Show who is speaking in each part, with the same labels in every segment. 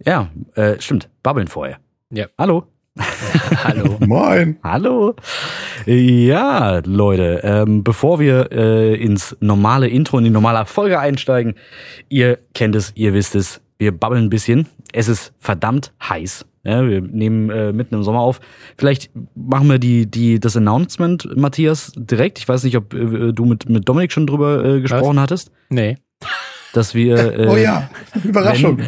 Speaker 1: Ja, stimmt. Babbeln vorher.
Speaker 2: Ja.
Speaker 1: Hallo.
Speaker 2: Hallo.
Speaker 3: Moin.
Speaker 1: Hallo. Ja, Leute, bevor wir ins normale Intro, in die normale Folge einsteigen, ihr kennt es, ihr wisst es, wir babbeln ein bisschen. Es ist verdammt heiß. Ja, wir nehmen mitten im Sommer auf. Vielleicht machen wir das Announcement, Matthias, direkt. Ich weiß nicht, ob du mit Dominik schon drüber gesprochen hattest.
Speaker 2: Nee.
Speaker 1: Dass wir
Speaker 3: Oh ja, Überraschung.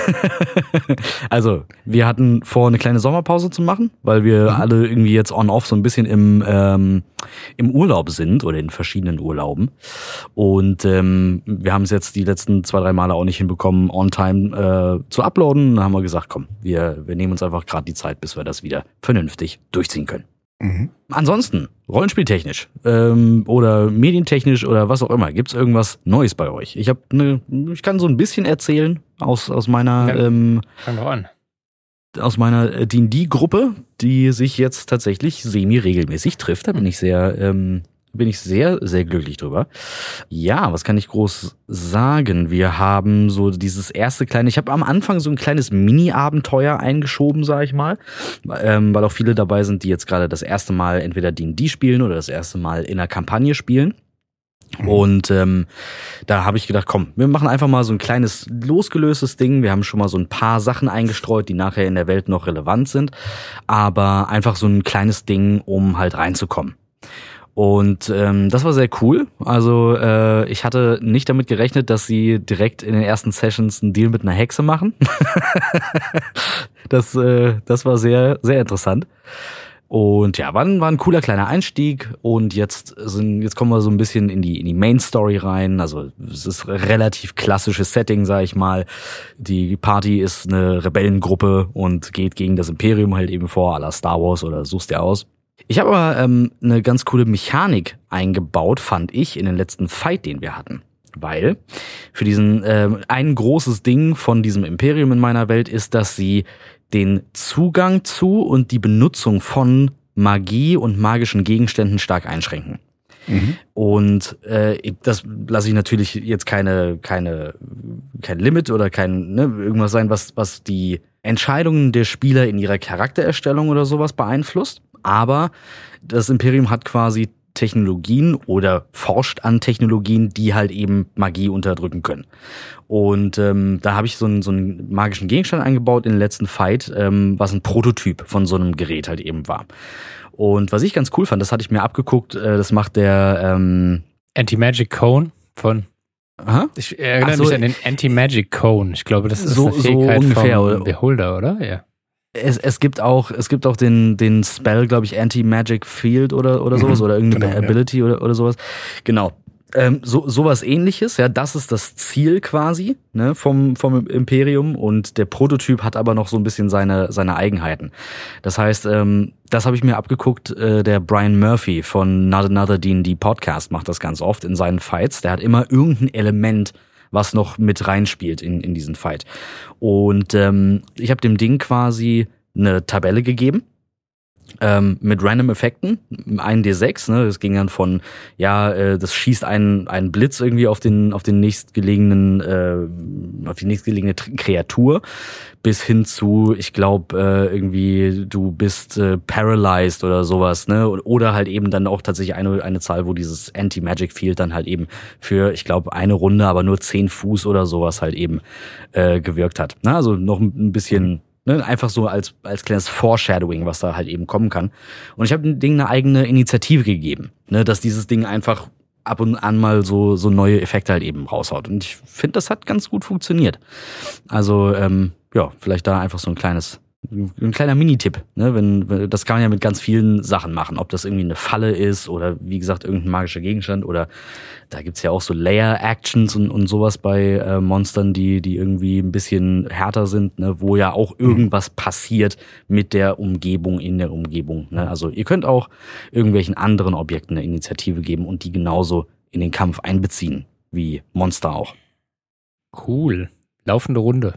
Speaker 1: Also, wir hatten vor, eine kleine Sommerpause zu machen, weil wir alle irgendwie jetzt on-off so ein bisschen im Urlaub sind oder in verschiedenen Urlauben. Und wir haben es jetzt die letzten 2-3 Male auch nicht hinbekommen, on time zu uploaden. Da haben wir gesagt, komm, wir nehmen uns einfach gerade die Zeit, bis wir das wieder vernünftig durchziehen können.
Speaker 3: Mhm.
Speaker 1: Ansonsten, rollenspieltechnisch oder medientechnisch oder was auch immer, gibt's irgendwas Neues bei euch? Ich kann so ein bisschen erzählen aus meiner
Speaker 2: Fang doch an.
Speaker 1: aus meiner D&D-Gruppe, die sich jetzt tatsächlich semi-regelmäßig trifft. Da bin ich sehr, sehr glücklich drüber. Ja, was kann ich groß sagen? Wir haben so dieses erste kleine, ich habe am Anfang so ein kleines Mini-Abenteuer eingeschoben, sage ich mal, weil auch viele dabei sind, die jetzt gerade das erste Mal entweder D&D spielen oder das erste Mal in einer Kampagne spielen. Und da habe ich gedacht, komm, wir machen einfach mal so ein kleines losgelöstes Ding. Wir haben schon mal so ein paar Sachen eingestreut, die nachher in der Welt noch relevant sind, aber einfach so ein kleines Ding, um halt reinzukommen. Und das war sehr cool. Also ich hatte nicht damit gerechnet, dass sie direkt in den ersten Sessions einen Deal mit einer Hexe machen. Das war sehr, sehr interessant. Und ja, war ein cooler kleiner Einstieg. Und jetzt kommen wir so ein bisschen in die Main Story rein. Also es ist relativ klassisches Setting, sag ich mal. Die Party ist eine Rebellengruppe und geht gegen das Imperium halt eben vor, à la Star Wars oder suchst dir aus. Ich habe aber eine ganz coole Mechanik eingebaut, fand ich, in den letzten Fight, den wir hatten. Weil für diesen ein großes Ding von diesem Imperium in meiner Welt ist, dass sie den Zugang zu und die Benutzung von Magie und magischen Gegenständen stark einschränken. Mhm. Und das lasse ich natürlich jetzt kein Limit oder irgendwas sein, was die Entscheidungen der Spieler in ihrer Charaktererstellung oder sowas beeinflusst. Aber das Imperium hat quasi Technologien oder forscht an Technologien, die halt eben Magie unterdrücken können. Und da habe ich so einen magischen Gegenstand eingebaut in den letzten Fight, was ein Prototyp von so einem Gerät halt eben war. Und was ich ganz cool fand, das hatte ich mir abgeguckt, das macht der
Speaker 2: Anti-Magic Cone von...
Speaker 1: Aha?
Speaker 2: Ich erinnere mich an den Anti-Magic Cone. Ich glaube, das ist
Speaker 1: so,
Speaker 2: eine Fähigkeit
Speaker 1: so ungefähr,
Speaker 2: vom Beholder, oder? Ja.
Speaker 1: Es gibt auch den Spell, glaube ich, Anti-Magic Field oder sowas oder irgendeine Ability oder sowas. Genau. Sowas ähnliches, ja, das ist das Ziel quasi, ne, vom Imperium, und der Prototyp hat aber noch so ein bisschen seine Eigenheiten. Das heißt, das habe ich mir abgeguckt, der Brian Murphy von Not Another D&D Podcast macht das ganz oft in seinen Fights. Der hat immer irgendein Element, was noch mit reinspielt in diesen Fight. Und ich habe dem Ding quasi eine Tabelle gegeben mit random Effekten, 1d6, ne, das ging dann von, das schießt einen Blitz irgendwie auf die nächstgelegene Kreatur, bis hin zu, ich glaube, irgendwie du bist paralyzed oder sowas, ne, oder halt eben dann auch tatsächlich eine Zahl, wo dieses Anti-Magic Field dann halt eben für, ich glaube, eine Runde, aber nur 10 Fuß oder sowas halt eben gewirkt hat. Na, also noch ein bisschen, ne, einfach so als kleines Foreshadowing, was da halt eben kommen kann. Und ich habe dem Ding eine eigene Initiative gegeben, ne, dass dieses Ding einfach ab und an mal so neue Effekte halt eben raushaut. Und ich finde, das hat ganz gut funktioniert. Also, vielleicht da einfach so ein kleiner Minitipp, ne? Wenn das kann man ja mit ganz vielen Sachen machen, ob das irgendwie eine Falle ist oder wie gesagt irgendein magischer Gegenstand, oder da gibt's ja auch so Layer-Actions und sowas bei Monstern, die irgendwie ein bisschen härter sind, ne? Wo ja auch irgendwas passiert mit der Umgebung, in der Umgebung, ne? Also ihr könnt auch irgendwelchen anderen Objekten eine Initiative geben und die genauso in den Kampf einbeziehen, wie Monster auch.
Speaker 2: Cool. Laufende Runde.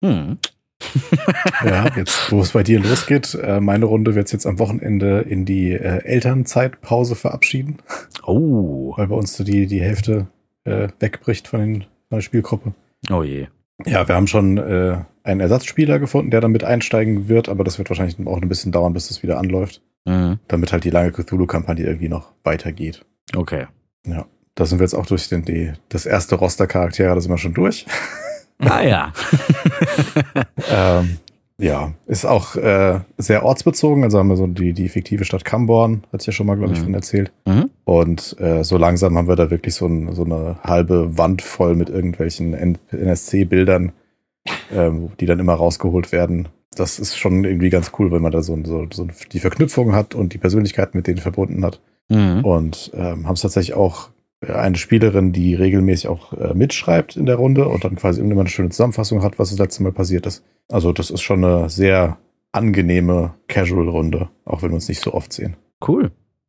Speaker 3: Ja, jetzt, wo es bei dir losgeht, meine Runde wird jetzt am Wochenende in die Elternzeitpause verabschieden.
Speaker 1: Oh.
Speaker 3: Weil bei uns so die Hälfte wegbricht von der Spielgruppe.
Speaker 1: Oh je.
Speaker 3: Ja, wir haben schon einen Ersatzspieler gefunden, der dann mit einsteigen wird, aber das wird wahrscheinlich auch ein bisschen dauern, bis das wieder anläuft. Damit halt die lange Cthulhu-Kampagne irgendwie noch weitergeht.
Speaker 1: Okay.
Speaker 3: Ja, da sind wir jetzt auch durch das erste Roster-Charaktere, da sind wir schon durch.
Speaker 1: Ah ja.
Speaker 3: Ja, ist auch sehr ortsbezogen. Also haben wir so die fiktive Stadt Camborn, hatte ich ja schon mal, glaube ich, von erzählt. Und so langsam haben wir da wirklich so eine halbe Wand voll mit irgendwelchen NSC-Bildern, die dann immer rausgeholt werden. Das ist schon irgendwie ganz cool, wenn man da so die Verknüpfung hat und die Persönlichkeit mit denen verbunden hat. Und haben es tatsächlich auch eine Spielerin, die regelmäßig auch mitschreibt in der Runde und dann quasi immer eine schöne Zusammenfassung hat, was das letzte Mal passiert ist. Also das ist schon eine sehr angenehme Casual-Runde, auch wenn wir uns nicht so oft sehen.
Speaker 1: Cool.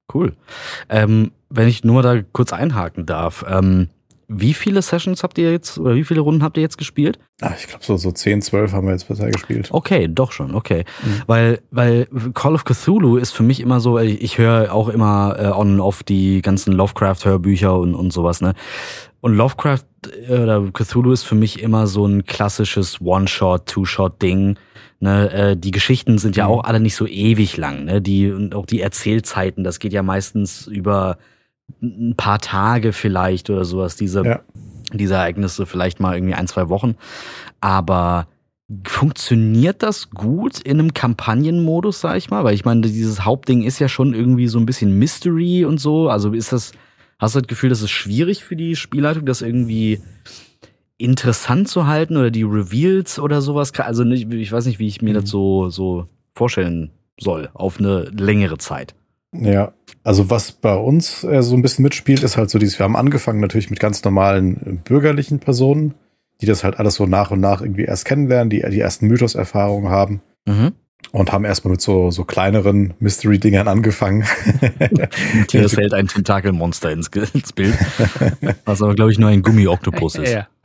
Speaker 1: Wenn ich nur da kurz einhaken darf, wie viele Sessions habt ihr jetzt, oder wie viele Runden habt ihr jetzt gespielt?
Speaker 3: Ich glaube so 10, 12 haben wir jetzt bisher gespielt.
Speaker 1: Okay, doch schon, okay. Weil Call of Cthulhu ist für mich immer so, ich höre auch immer on off die ganzen Lovecraft-Hörbücher und sowas, ne? Und Lovecraft oder Cthulhu ist für mich immer so ein klassisches One-Shot, Two-Shot-Ding. Ne? Die Geschichten sind ja auch alle nicht so ewig lang, ne? Und auch die Erzählzeiten, das geht ja meistens über ein paar Tage vielleicht oder sowas, diese Ereignisse vielleicht mal irgendwie 1-2 Wochen. Aber funktioniert das gut in einem Kampagnenmodus, sag ich mal? Weil ich meine, dieses Hauptding ist ja schon irgendwie so ein bisschen Mystery und so. Also hast du das Gefühl, das ist schwierig für die Spielleitung, das irgendwie interessant zu halten oder die Reveals oder sowas? Also ich weiß nicht, wie ich mir das so vorstellen soll auf eine längere Zeit.
Speaker 3: Ja, also was bei uns so ein bisschen mitspielt, ist halt so wir haben angefangen natürlich mit ganz normalen bürgerlichen Personen, die das halt alles so nach und nach irgendwie erst kennenlernen, die ersten Mythos-Erfahrungen haben und haben erstmal mit so kleineren Mystery-Dingern angefangen.
Speaker 1: Matthias hält ein Tentakelmonster ins Bild, was aber glaube ich nur ein Gummi-Oktopus ist.
Speaker 2: Ja.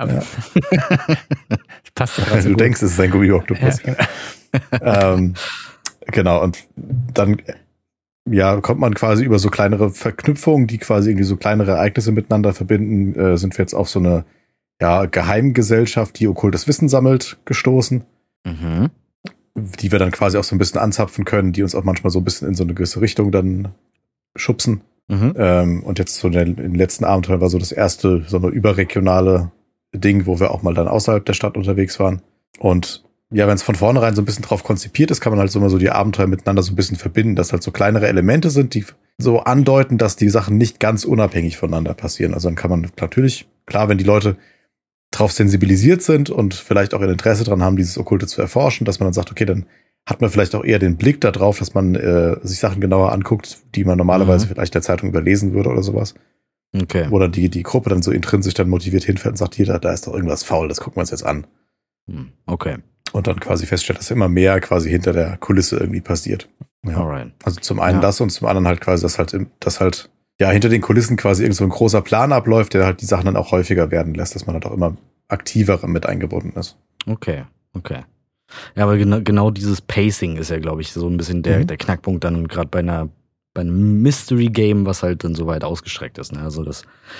Speaker 2: Passt ja
Speaker 3: also du denkst, es ist ein Gummi-Oktopus. Ja. Genau, und dann kommt man quasi über so kleinere Verknüpfungen, die quasi irgendwie so kleinere Ereignisse miteinander verbinden, sind wir jetzt auf so eine Geheimgesellschaft, die okkultes Wissen sammelt, gestoßen, die wir dann quasi auch so ein bisschen anzapfen können, die uns auch manchmal so ein bisschen in so eine gewisse Richtung dann schubsen. Und jetzt so in den letzten Abenteuern war so das erste so eine überregionale Ding, wo wir auch mal dann außerhalb der Stadt unterwegs waren. Und ja, wenn es von vornherein so ein bisschen drauf konzipiert ist, kann man halt so immer so die Abenteuer miteinander so ein bisschen verbinden, dass halt so kleinere Elemente sind, die so andeuten, dass die Sachen nicht ganz unabhängig voneinander passieren. Also dann kann man natürlich, klar, wenn die Leute drauf sensibilisiert sind und vielleicht auch ein Interesse dran haben, dieses Okkulte zu erforschen, dass man dann sagt, okay, dann hat man vielleicht auch eher den Blick da drauf, dass man sich Sachen genauer anguckt, die man normalerweise vielleicht der Zeitung überlesen würde oder sowas.
Speaker 1: Okay.
Speaker 3: Oder die Gruppe dann so intrinsisch dann motiviert hinfällt und sagt, hier, da ist doch irgendwas faul, das gucken wir uns jetzt an.
Speaker 1: Okay.
Speaker 3: Und dann quasi feststellt, dass immer mehr quasi hinter der Kulisse irgendwie passiert. Ja.
Speaker 1: Alright.
Speaker 3: Also zum einen das und zum anderen halt quasi, dass halt hinter den Kulissen quasi irgend so ein großer Plan abläuft, der halt die Sachen dann auch häufiger werden lässt, dass man halt auch immer aktiver mit eingebunden ist.
Speaker 1: Okay. Ja, aber genau dieses Pacing ist ja, glaube ich, so ein bisschen der Knackpunkt dann gerade bei einem Mystery-Game, was halt dann so weit ausgestreckt ist. Ne? Also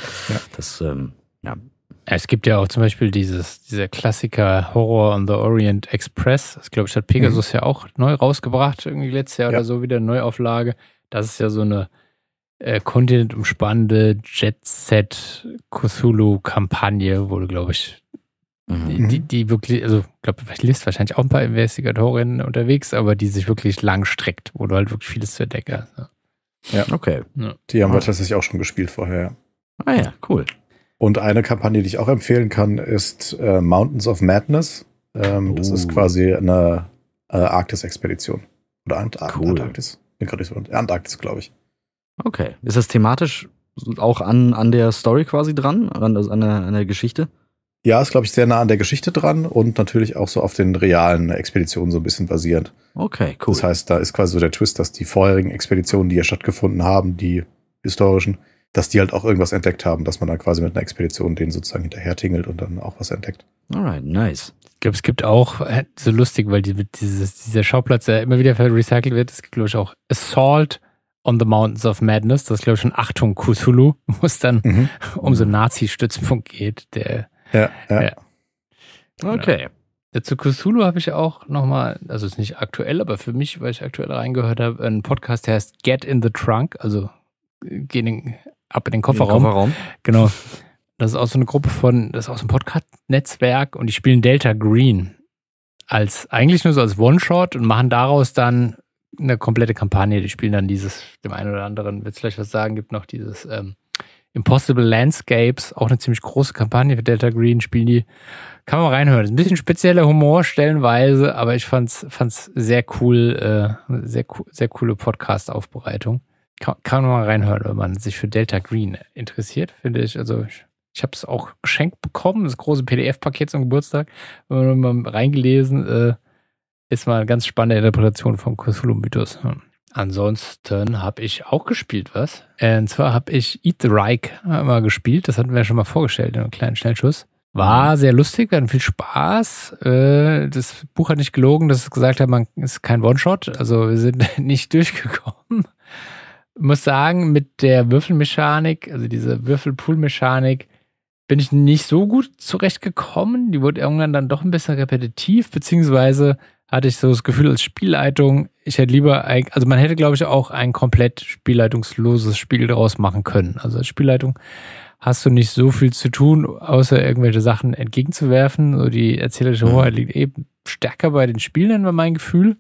Speaker 2: Es gibt ja auch zum Beispiel dieser Klassiker Horror on the Orient Express. Das glaube ich hat Pegasus ja auch neu rausgebracht, irgendwie letztes Jahr oder so, wieder eine Neuauflage. Das ist ja so eine kontinentumspannende Jet-Set-Cthulhu-Kampagne, wo du, glaube ich, die wirklich, also ich glaube, du liest wahrscheinlich auch ein paar Investigatorinnen unterwegs, aber die sich wirklich lang streckt, wo du halt wirklich vieles zu entdecken hast.
Speaker 3: Ja, okay. Ja. Die haben wir tatsächlich auch schon gespielt vorher, ja.
Speaker 1: Ah ja, cool.
Speaker 3: Und eine Kampagne, die ich auch empfehlen kann, ist Mountains of Madness. Das ist quasi eine Arktis-Expedition. Oder Antarktis. Antarktis, glaube ich.
Speaker 1: Okay. Ist das thematisch auch an der Story quasi dran? An der Geschichte?
Speaker 3: Ja, ist, glaube ich, sehr nah an der Geschichte dran und natürlich auch so auf den realen Expeditionen so ein bisschen basierend.
Speaker 1: Okay, cool.
Speaker 3: Das heißt, da ist quasi so der Twist, dass die vorherigen Expeditionen, die ja stattgefunden haben, die historischen, dass die halt auch irgendwas entdeckt haben, dass man dann quasi mit einer Expedition denen sozusagen hinterher tingelt und dann auch was entdeckt.
Speaker 1: Alright, nice.
Speaker 2: Ich glaube, es gibt auch, so lustig, weil dieser Schauplatz, der immer wieder recycelt wird, es gibt, glaube ich, auch Assault on the Mountains of Madness, das ist, glaube ich, schon Achtung Cthulhu, wo es dann um so einen Nazi-Stützpunkt geht, der
Speaker 1: Okay.
Speaker 2: Ja, zu Cthulhu habe ich auch nochmal, also ist nicht aktuell, aber für mich, weil ich aktuell reingehört habe, einen Podcast, der heißt Get in the Trunk, also ab in den Kofferraum. Genau. Das ist auch so eine Gruppe das ist auch so ein Podcast-Netzwerk und die spielen Delta Green eigentlich nur so als One-Shot und machen daraus dann eine komplette Kampagne. Die spielen dann dem einen oder anderen, wird es vielleicht was sagen, gibt noch dieses Impossible Landscapes, auch eine ziemlich große Kampagne für Delta Green, spielen die. Kann man reinhören. Ist ein bisschen spezieller Humor stellenweise, aber ich fand's sehr cool, sehr coole Podcast-Aufbereitung. Kann man mal reinhören, wenn man sich für Delta Green interessiert, finde ich. Also ich habe es auch geschenkt bekommen, das große PDF-Paket zum Geburtstag. Wenn man mal reingelesen, ist mal eine ganz spannende Interpretation vom Cthulhu-Mythos. Ansonsten habe ich auch gespielt was. Und zwar habe ich Eat the Reich mal gespielt. Das hatten wir ja schon mal vorgestellt in einem kleinen Schnellschuss. War sehr lustig, wir hatten viel Spaß. Das Buch hat nicht gelogen, dass es gesagt hat, man ist kein One-Shot. Also wir sind nicht durchgekommen. Ich muss sagen, mit der Würfelmechanik, also diese Würfelpool-Mechanik, bin ich nicht so gut zurechtgekommen. Die wurde irgendwann dann doch ein bisschen repetitiv, beziehungsweise hatte ich so das Gefühl als Spielleitung, ich hätte lieber, also man hätte, glaube ich, auch ein komplett spielleitungsloses Spiel daraus machen können. Also als Spielleitung hast du nicht so viel zu tun, außer irgendwelche Sachen entgegenzuwerfen. So die erzählerische Hoheit liegt eben stärker bei den Spielern, war mein Gefühl.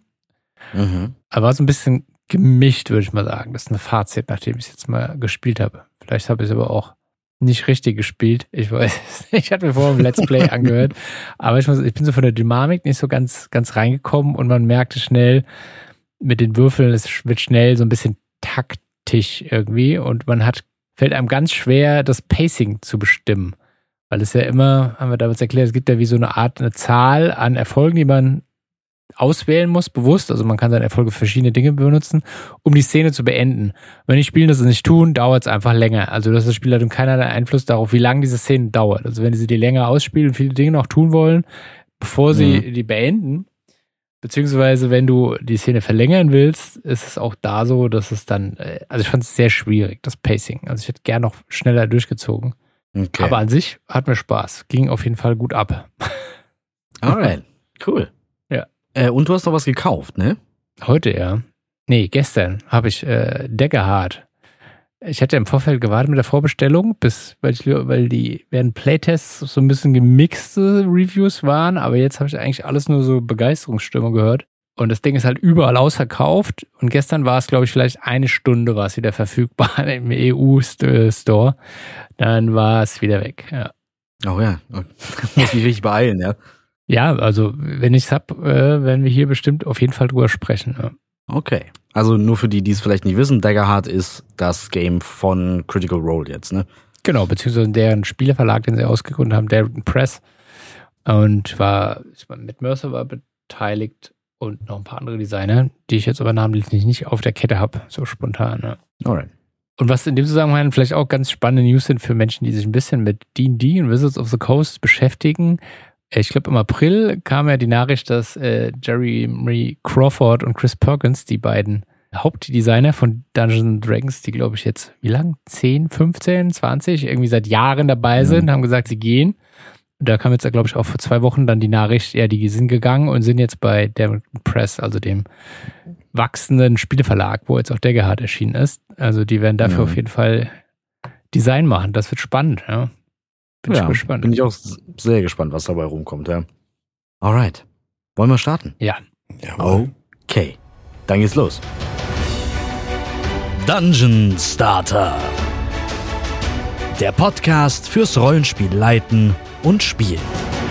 Speaker 2: Mhm. Aber war so ein bisschen gemischt, würde ich mal sagen. Das ist ein Fazit, nachdem ich es jetzt mal gespielt habe. Vielleicht habe ich es aber auch nicht richtig gespielt. Ich weiß es nicht. Ich hatte mir vorher ein Let's Play angehört. Aber ich bin so von der Dynamik nicht so ganz reingekommen und man merkte schnell mit den Würfeln, es wird schnell so ein bisschen taktisch irgendwie und fällt einem ganz schwer, das Pacing zu bestimmen. Weil es ja immer, haben wir damals erklärt, es gibt ja wie so eine Zahl an Erfolgen, die man auswählen muss, bewusst. Also man kann seine Erfolge für verschiedene Dinge benutzen, um die Szene zu beenden. Wenn die Spieler das nicht tun, dauert es einfach länger. Also das Spielleitung keinerlei Einfluss darauf, wie lange diese Szene dauert. Also wenn sie die länger ausspielen und viele Dinge noch tun wollen, bevor sie die beenden, beziehungsweise wenn du die Szene verlängern willst, ist es auch da so, dass es dann, also ich fand es sehr schwierig, das Pacing. Also ich hätte gern noch schneller durchgezogen. Okay. Aber an sich hat mir Spaß. Ging auf jeden Fall gut ab.
Speaker 1: Alright, cool.
Speaker 2: Ja.
Speaker 1: Und du hast noch was gekauft, ne?
Speaker 2: Heute, ja. Nee, gestern habe ich Daggerheart. Ich hatte im Vorfeld gewartet mit der Vorbestellung, weil die während Playtests so ein bisschen gemixte Reviews waren, aber jetzt habe ich eigentlich alles nur so Begeisterungsstimmung gehört. Und das Ding ist halt überall ausverkauft. Und gestern war es, glaube ich, vielleicht eine Stunde war es wieder verfügbar im EU-Store. Dann war es wieder weg, ja.
Speaker 1: Oh ja, muss mich richtig beeilen, ja.
Speaker 2: Ja, also wenn ich es hab, werden wir hier bestimmt auf jeden Fall drüber sprechen. Ja.
Speaker 1: Okay, also nur für die es vielleicht nicht wissen, Daggerheart ist das Game von Critical Role jetzt, ne?
Speaker 2: Genau, beziehungsweise deren Spieleverlag, den sie ausgegründet haben, Darrington Press. Und Matt Mercer war beteiligt und noch ein paar andere Designer, die ich jetzt aber namentlich nicht auf der Kette habe, so spontan. Ne?
Speaker 1: Alright.
Speaker 2: Und was in dem Zusammenhang vielleicht auch ganz spannende News sind für Menschen, die sich ein bisschen mit D&D und Wizards of the Coast beschäftigen. Ich glaube, im April kam ja die Nachricht, dass Jeremy Crawford und Chris Perkins, die beiden Hauptdesigner von Dungeons & Dragons, die glaube ich jetzt, wie lang? 10, 15, 20, irgendwie seit Jahren dabei sind, haben gesagt, sie gehen. Und da kam jetzt, glaube ich, auch vor 2 Wochen dann die Nachricht, ja, die sind gegangen und sind jetzt bei Darrington Press, also dem wachsenden Spieleverlag, wo jetzt auch Daggerheart erschienen ist. Also die werden dafür auf jeden Fall Design machen. Das wird spannend, ja. Bin ich gespannt.
Speaker 1: Bin ich auch sehr gespannt, was dabei rumkommt, ja. Alright. Wollen wir starten?
Speaker 2: Ja.
Speaker 1: Okay. Dann geht's los. Dungeon Starter. Der Podcast fürs Rollenspiel leiten und spielen.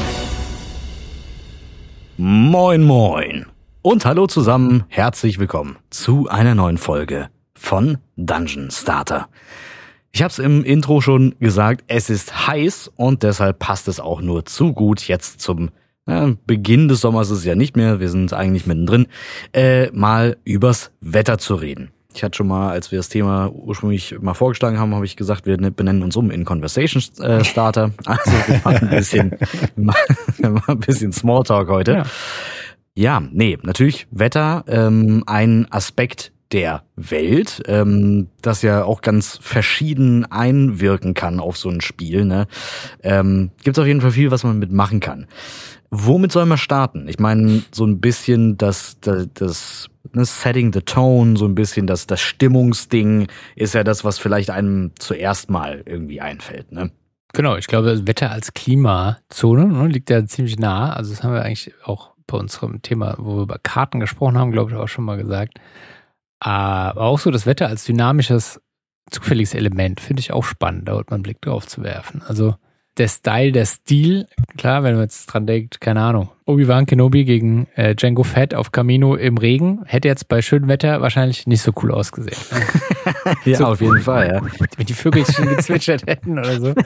Speaker 1: Moin, moin. Und hallo zusammen. Herzlich willkommen zu einer neuen Folge von Dungeon Starter. Ich habe es im Intro schon gesagt, es ist heiß und deshalb passt es auch nur zu gut jetzt zum Beginn des Sommers ist es ja nicht mehr, wir sind eigentlich mittendrin, mal übers Wetter zu reden. Ich hatte schon mal, als wir das Thema ursprünglich mal vorgeschlagen haben, habe ich gesagt, wir benennen uns in Conversation Starter. Also wir machen ein bisschen Smalltalk heute. Ja, nee, natürlich Wetter, ein Aspekt, der Welt, das ja auch ganz verschieden einwirken kann auf so ein Spiel, ne? Gibt es auf jeden Fall viel, was man mitmachen kann. Womit soll man starten? Ich meine, so ein bisschen das Setting the Tone, so ein bisschen das Stimmungsding ist ja das, was vielleicht einem zuerst mal irgendwie einfällt, ne?
Speaker 2: Genau, ich glaube, das Wetter als Klimazone, ne, liegt ja ziemlich nah. Also das haben wir eigentlich auch bei unserem Thema, wo wir über Karten gesprochen haben, glaube ich, auch schon mal gesagt. Aber auch so das Wetter als dynamisches, zufälliges Element finde ich auch spannend, da wird man einen Blick drauf zu werfen. Also der Stil, klar, wenn man jetzt dran denkt, keine Ahnung, Obi-Wan Kenobi gegen Jango Fett auf Kamino im Regen, hätte jetzt bei schönem Wetter wahrscheinlich nicht so cool ausgesehen.
Speaker 1: Ja, so, auf jeden Fall, ja.
Speaker 2: Wenn die Vögelchen gezwitschert hätten oder so.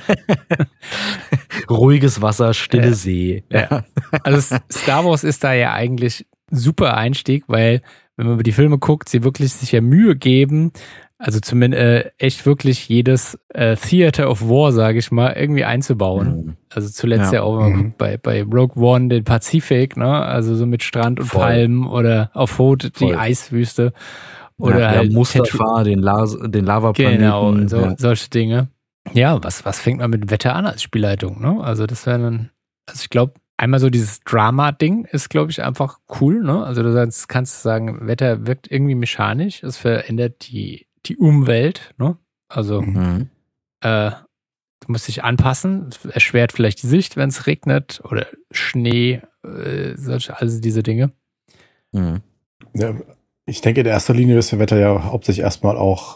Speaker 1: Ruhiges Wasser, stille See.
Speaker 2: Ja. Also Star Wars ist da ja eigentlich super Einstieg, weil wenn man über die Filme guckt, sie wirklich sich ja Mühe geben, also zumindest echt wirklich jedes Theater of War, sage ich mal, irgendwie einzubauen. Mhm. Also zuletzt ja auch bei Rogue One den Pazifik, ne? Also so mit Strand und Palmen oder auf Hoth die Eiswüste. Oder halt
Speaker 1: Mustafa, den Lavaplaneten.
Speaker 2: Genau, solche Dinge. Ja, was fängt man mit Wetter an als Spielleitung, ne? Also das wäre dann, also ich glaube, einmal so dieses Drama-Ding ist, glaube ich, einfach cool, ne? Also du kannst sagen, Wetter wirkt irgendwie mechanisch, es verändert die Umwelt, ne? Also du musst dich anpassen, es erschwert vielleicht die Sicht, wenn es regnet oder Schnee, also diese Dinge.
Speaker 3: Mhm. Ja, ich denke, in erster Linie ist der Wetter ja hauptsächlich erstmal auch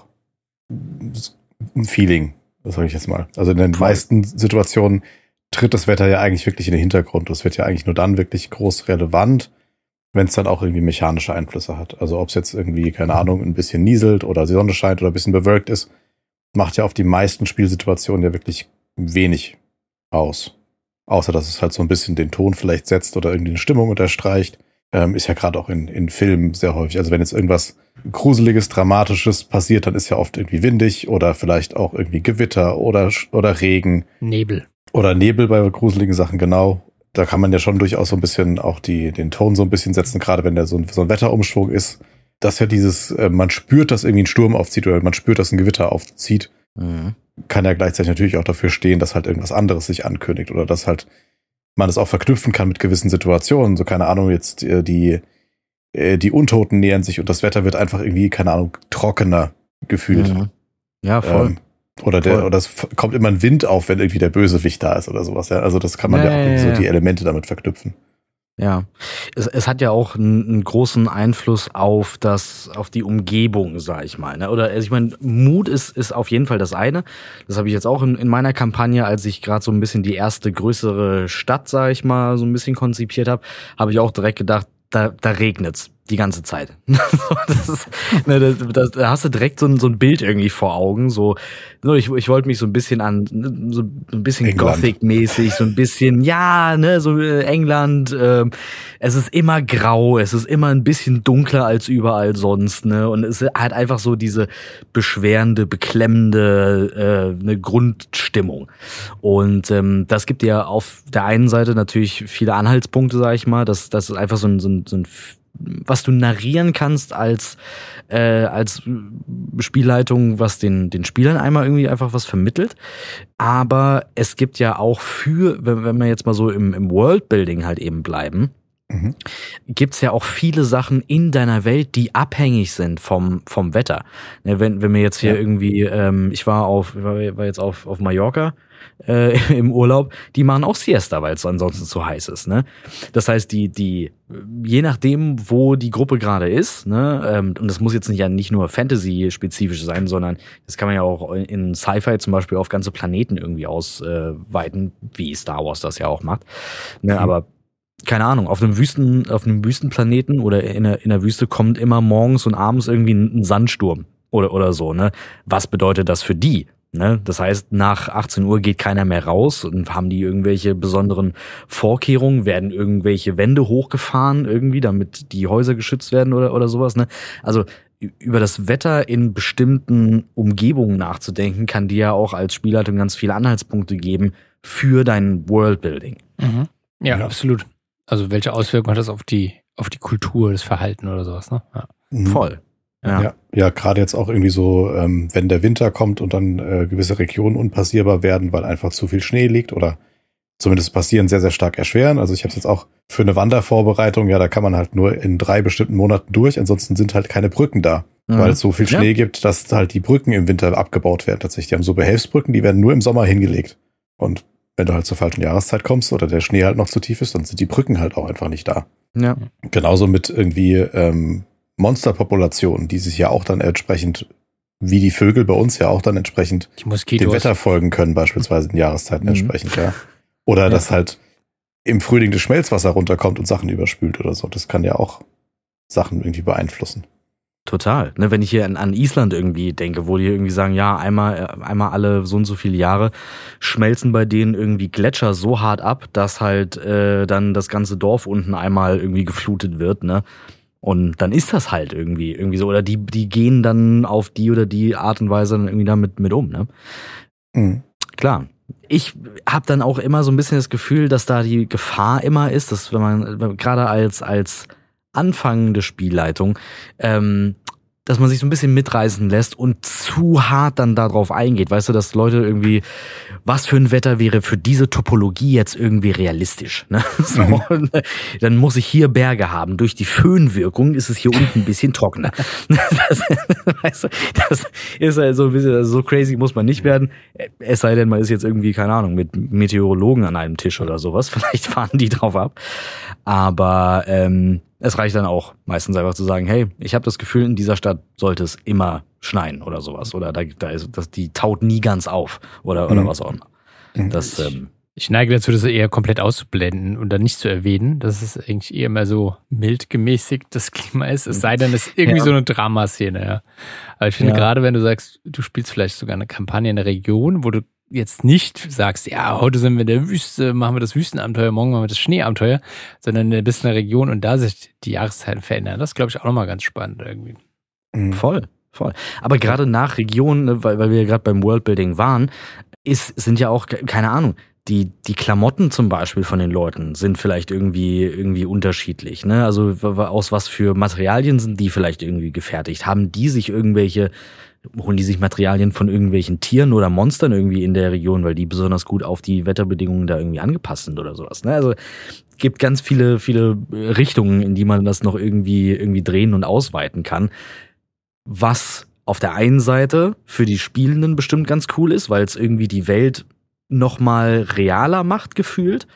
Speaker 3: ein Feeling, das sage ich jetzt mal. Also in den meisten Situationen tritt das Wetter ja eigentlich wirklich in den Hintergrund. Das wird ja eigentlich nur dann wirklich groß relevant, wenn es dann auch irgendwie mechanische Einflüsse hat. Also ob es jetzt irgendwie, keine Ahnung, ein bisschen nieselt oder die Sonne scheint oder ein bisschen bewölkt ist, macht ja auf die meisten Spielsituationen ja wirklich wenig aus. Außer, dass es halt so ein bisschen den Ton vielleicht setzt oder irgendwie eine Stimmung unterstreicht. Ist ja gerade auch in Filmen sehr häufig. Also wenn jetzt irgendwas Gruseliges, Dramatisches passiert, dann ist ja oft irgendwie windig oder vielleicht auch irgendwie Gewitter oder Regen.
Speaker 2: Nebel.
Speaker 3: Oder Nebel bei gruseligen Sachen, genau. Da kann man ja schon durchaus so ein bisschen auch den Ton so ein bisschen setzen, gerade wenn da so ein Wetterumschwung ist. Dass ja dieses, man spürt, dass irgendwie ein Sturm aufzieht oder man spürt, dass ein Gewitter aufzieht, kann ja gleichzeitig natürlich auch dafür stehen, dass halt irgendwas anderes sich ankündigt oder dass halt man es auch verknüpfen kann mit gewissen Situationen. So, keine Ahnung, jetzt die Untoten nähern sich und das Wetter wird einfach irgendwie, keine Ahnung, trockener gefühlt.
Speaker 1: Mhm. Ja, voll.
Speaker 3: Oder es kommt immer ein Wind auf, wenn irgendwie der Bösewicht da ist oder sowas. Ja, also das kann man auch so die Elemente damit verknüpfen.
Speaker 1: Ja, es hat ja auch einen großen Einfluss auf die Umgebung, sag ich mal. Ne? Oder also ich meine, Mut ist auf jeden Fall das eine. Das habe ich jetzt auch in meiner Kampagne, als ich gerade so ein bisschen die erste größere Stadt, sag ich mal, so ein bisschen konzipiert habe ich auch direkt gedacht, da regnet's die ganze Zeit. Da hast du direkt so ein Bild irgendwie vor Augen. So ich wollte mich so ein bisschen so ein bisschen Gothic-mäßig, so ein bisschen, so England. Es ist immer grau, es ist immer ein bisschen dunkler als überall sonst, ne? Und es hat einfach so diese beschwerende, beklemmende eine Grundstimmung. Und das gibt ja auf der einen Seite natürlich viele Anhaltspunkte, sag ich mal, dass das einfach so ein was du narrieren kannst als Spielleitung, was den Spielern einmal irgendwie einfach was vermittelt. Aber es gibt ja auch wenn wir jetzt mal so im Worldbuilding halt eben bleiben, gibt's ja auch viele Sachen in deiner Welt, die abhängig sind vom Wetter. Wenn wir jetzt hier irgendwie, ich war jetzt auf Mallorca im Urlaub, die machen auch Siesta, weil es ansonsten zu heiß ist, ne? Das heißt, die je nachdem, wo die Gruppe gerade ist, ne, und das muss jetzt nicht nur Fantasy-spezifisch sein, sondern das kann man ja auch in Sci-Fi zum Beispiel auf ganze Planeten irgendwie ausweiten, wie Star Wars das ja auch macht. Ne, aber keine Ahnung, auf einem Wüstenplaneten oder in der Wüste kommt immer morgens und abends irgendwie ein Sandsturm oder so, ne? Was bedeutet das für die? Ne? Das heißt, nach 18 Uhr geht keiner mehr raus und haben die irgendwelche besonderen Vorkehrungen, werden irgendwelche Wände hochgefahren irgendwie, damit die Häuser geschützt werden oder sowas, ne? Also über das Wetter in bestimmten Umgebungen nachzudenken, kann dir ja auch als Spielleitung ganz viele Anhaltspunkte geben für dein Worldbuilding.
Speaker 2: Mhm. Ja, absolut. Also welche Auswirkungen hat das auf die Kultur, das Verhalten oder sowas, ne? Ja.
Speaker 1: Voll.
Speaker 3: Ja, gerade jetzt auch irgendwie so, wenn der Winter kommt und dann gewisse Regionen unpassierbar werden, weil einfach zu viel Schnee liegt oder zumindest Passieren sehr, sehr stark erschweren. Also ich habe es jetzt auch für eine Wandervorbereitung, da kann man halt nur in 3 bestimmten Monaten durch, ansonsten sind halt keine Brücken da, weil es so viel Schnee gibt, dass halt die Brücken im Winter abgebaut werden tatsächlich. Die haben so Behelfsbrücken, die werden nur im Sommer hingelegt. Und wenn du halt zur falschen Jahreszeit kommst oder der Schnee halt noch zu tief ist, dann sind die Brücken halt auch einfach nicht da.
Speaker 1: Ja.
Speaker 3: Genauso mit irgendwie Monsterpopulationen, die sich ja auch dann entsprechend, wie die Vögel bei uns ja auch dann entsprechend dem Wetter folgen können, beispielsweise in Jahreszeiten entsprechend, ja. Oder dass halt im Frühling das Schmelzwasser runterkommt und Sachen überspült oder so. Das kann ja auch Sachen irgendwie beeinflussen.
Speaker 1: Total. Ne, wenn ich hier an Island irgendwie denke, wo die irgendwie sagen, ja, einmal alle so und so viele Jahre schmelzen bei denen irgendwie Gletscher so hart ab, dass halt dann das ganze Dorf unten einmal irgendwie geflutet wird, ne? Und dann ist das halt irgendwie so. Oder die gehen dann auf die oder die Art und Weise dann irgendwie damit mit um, ne?
Speaker 3: Mhm.
Speaker 1: Klar. Ich habe dann auch immer so ein bisschen das Gefühl, dass da die Gefahr immer ist, dass wenn man gerade als anfangende Spielleitung, dass man sich so ein bisschen mitreißen lässt und zu hart dann darauf eingeht. Weißt du, dass Leute irgendwie, was für ein Wetter wäre für diese Topologie jetzt irgendwie realistisch? Ne? So, dann muss ich hier Berge haben. Durch die Föhnwirkung ist es hier unten ein bisschen trockener. Weißt du, das ist halt so ein bisschen, also so crazy muss man nicht werden. Es sei denn, man ist jetzt irgendwie, keine Ahnung, mit Meteorologen an einem Tisch oder sowas. Vielleicht fahren die drauf ab. Aber es reicht dann auch meistens einfach zu sagen, hey, ich habe das Gefühl, in dieser Stadt sollte es immer schneien oder sowas. Oder da ist die taut nie ganz auf oder was auch immer. Das,
Speaker 2: ich neige dazu, das eher komplett auszublenden und dann nicht zu erwähnen, dass es eigentlich eher mehr so mild gemäßigt das Klima ist. Es sei denn, es ist irgendwie so eine Dramaszene, ja. Aber ich finde gerade, wenn du sagst, du spielst vielleicht sogar eine Kampagne in der Region, wo du jetzt nicht sagst, ja, heute sind wir in der Wüste, machen wir das Wüstenabenteuer, morgen machen wir das Schneeabenteuer, sondern du bist in der Region und da sich die Jahreszeiten verändern. Das ist, glaube ich, auch nochmal ganz spannend irgendwie.
Speaker 1: Voll. Aber gerade nach Regionen, weil wir ja gerade beim Worldbuilding waren, sind ja auch, keine Ahnung, die Klamotten zum Beispiel von den Leuten sind vielleicht irgendwie unterschiedlich, ne? Also aus was für Materialien sind die vielleicht irgendwie gefertigt? Holen die sich Materialien von irgendwelchen Tieren oder Monstern irgendwie in der Region, weil die besonders gut auf die Wetterbedingungen da irgendwie angepasst sind oder sowas, ne? Also gibt ganz viele Richtungen, in die man das noch irgendwie drehen und ausweiten kann. Was auf der einen Seite für die Spielenden bestimmt ganz cool ist, weil es irgendwie die Welt noch mal realer macht, gefühlt.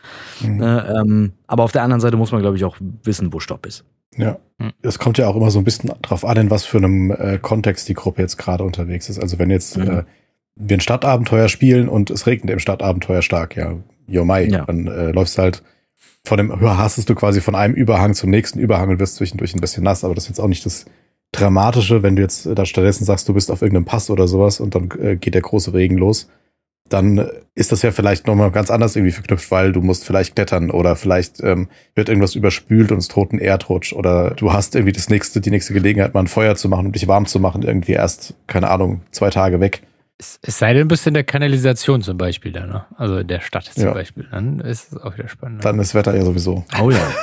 Speaker 1: Aber auf der anderen Seite muss man, glaube ich, auch wissen, wo Stopp ist.
Speaker 3: Ja, es kommt ja auch immer so ein bisschen drauf an, in was für einem Kontext die Gruppe jetzt gerade unterwegs ist. Also wenn jetzt wir ein Stadtabenteuer spielen und es regnet im Stadtabenteuer stark, dann läufst halt hastest du quasi von einem Überhang zum nächsten Überhang und wirst zwischendurch ein bisschen nass, aber das ist jetzt auch nicht das Dramatische, wenn du jetzt da stattdessen sagst, du bist auf irgendeinem Pass oder sowas und dann geht der große Regen los. Dann ist das ja vielleicht nochmal ganz anders irgendwie verknüpft, weil du musst vielleicht klettern oder vielleicht wird irgendwas überspült und es droht ein Erdrutsch oder du hast irgendwie die nächste Gelegenheit, mal ein Feuer zu machen, um dich warm zu machen, irgendwie erst, keine Ahnung, 2 Tage weg.
Speaker 2: Es sei denn, du bist in der Kanalisation zum Beispiel da, ne? Also in der Stadt zum Beispiel, dann ist es auch wieder spannend.
Speaker 3: Dann ist Wetter ja sowieso.
Speaker 1: Oh ja.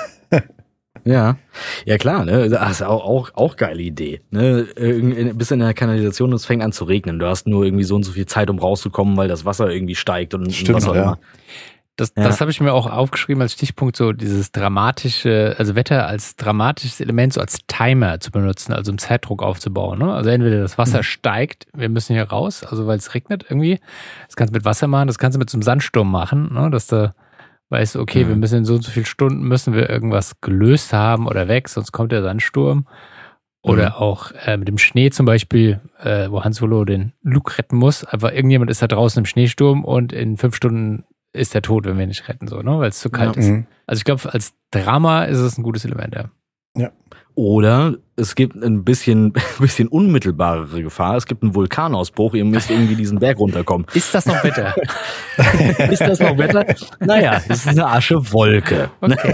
Speaker 1: Ja klar, ne? Das ist auch geile Idee. Ne? Bist in der Kanalisation und es fängt an zu regnen. Du hast nur irgendwie so und so viel Zeit, um rauszukommen, weil das Wasser irgendwie steigt und was auch immer.
Speaker 2: Das habe ich mir auch aufgeschrieben als Stichpunkt, so dieses dramatische, also Wetter als dramatisches Element, so als Timer zu benutzen, also um Zeitdruck aufzubauen. Ne? Also entweder das Wasser steigt, wir müssen hier raus, also weil es regnet irgendwie. Das kannst du mit Wasser machen, das kannst du mit so einem Sandsturm machen, ne? Dass du weißt, okay, wir müssen in so und so vielen Stunden müssen wir irgendwas gelöst haben oder weg, sonst kommt der Sandsturm. Oder auch mit dem Schnee zum Beispiel, wo Han Solo den Luke retten muss. Einfach irgendjemand ist da draußen im Schneesturm und in 5 Stunden ist er tot, wenn wir ihn nicht retten, so, ne? Weil es zu kalt ist. Also ich glaube, als Drama ist es ein gutes Element,
Speaker 3: ja.
Speaker 1: Oder es gibt ein bisschen unmittelbarere Gefahr. Es gibt einen Vulkanausbruch, ihr müsst irgendwie diesen Berg runterkommen.
Speaker 2: Ist das noch Wetter?
Speaker 1: Ist das noch Wetter? Naja, es ist eine Aschewolke.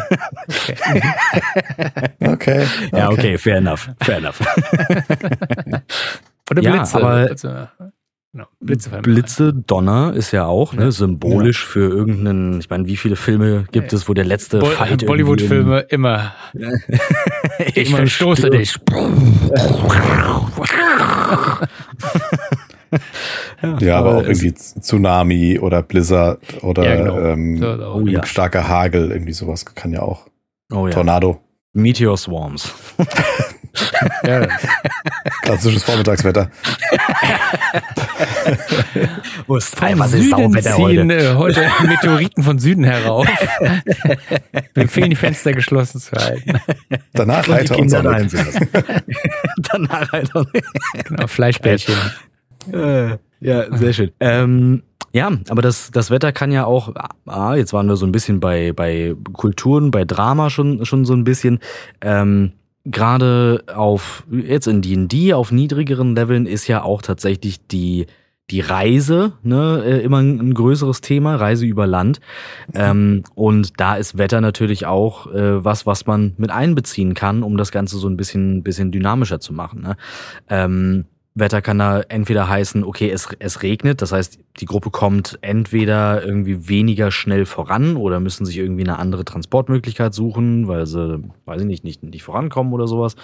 Speaker 3: Okay.
Speaker 1: Ja, okay, fair enough.
Speaker 2: Oder Blitze.
Speaker 1: Ja, aber
Speaker 2: Genau.
Speaker 1: Blitze, Donner ist ja auch symbolisch für irgendeinen, ich meine, wie viele Filme gibt es, wo der letzte Fight
Speaker 2: Bollywood-Filme immer. Ich verstoße dich.
Speaker 3: Ja, aber auch irgendwie Tsunami oder Blizzard oder starker Hagel, irgendwie sowas kann ja auch. Tornado.
Speaker 1: Meteor Swarms.
Speaker 3: Ja. Klassisches Vormittagswetter.
Speaker 2: Vom Süden ziehen heute Meteoriten von Süden herauf. Wir empfehlen, die Fenster geschlossen zu halten.
Speaker 3: Danach heiter und Sonne.
Speaker 1: Danach heiter.
Speaker 2: Genau, Fleischbällchen.
Speaker 1: Ja, sehr schön. Ja, aber das Wetter kann ja auch, jetzt waren wir so ein bisschen bei Kulturen, bei Drama schon so ein bisschen, gerade jetzt in D&D auf niedrigeren Leveln ist ja auch tatsächlich die Reise, immer ein größeres Thema, Reise über Land. Und da ist Wetter natürlich auch was man mit einbeziehen kann, um das Ganze so ein bisschen dynamischer zu machen. Ne? Wetter kann da entweder heißen, okay, es regnet, das heißt, die Gruppe kommt entweder irgendwie weniger schnell voran oder müssen sich irgendwie eine andere Transportmöglichkeit suchen, weil sie, weiß ich nicht vorankommen oder sowas.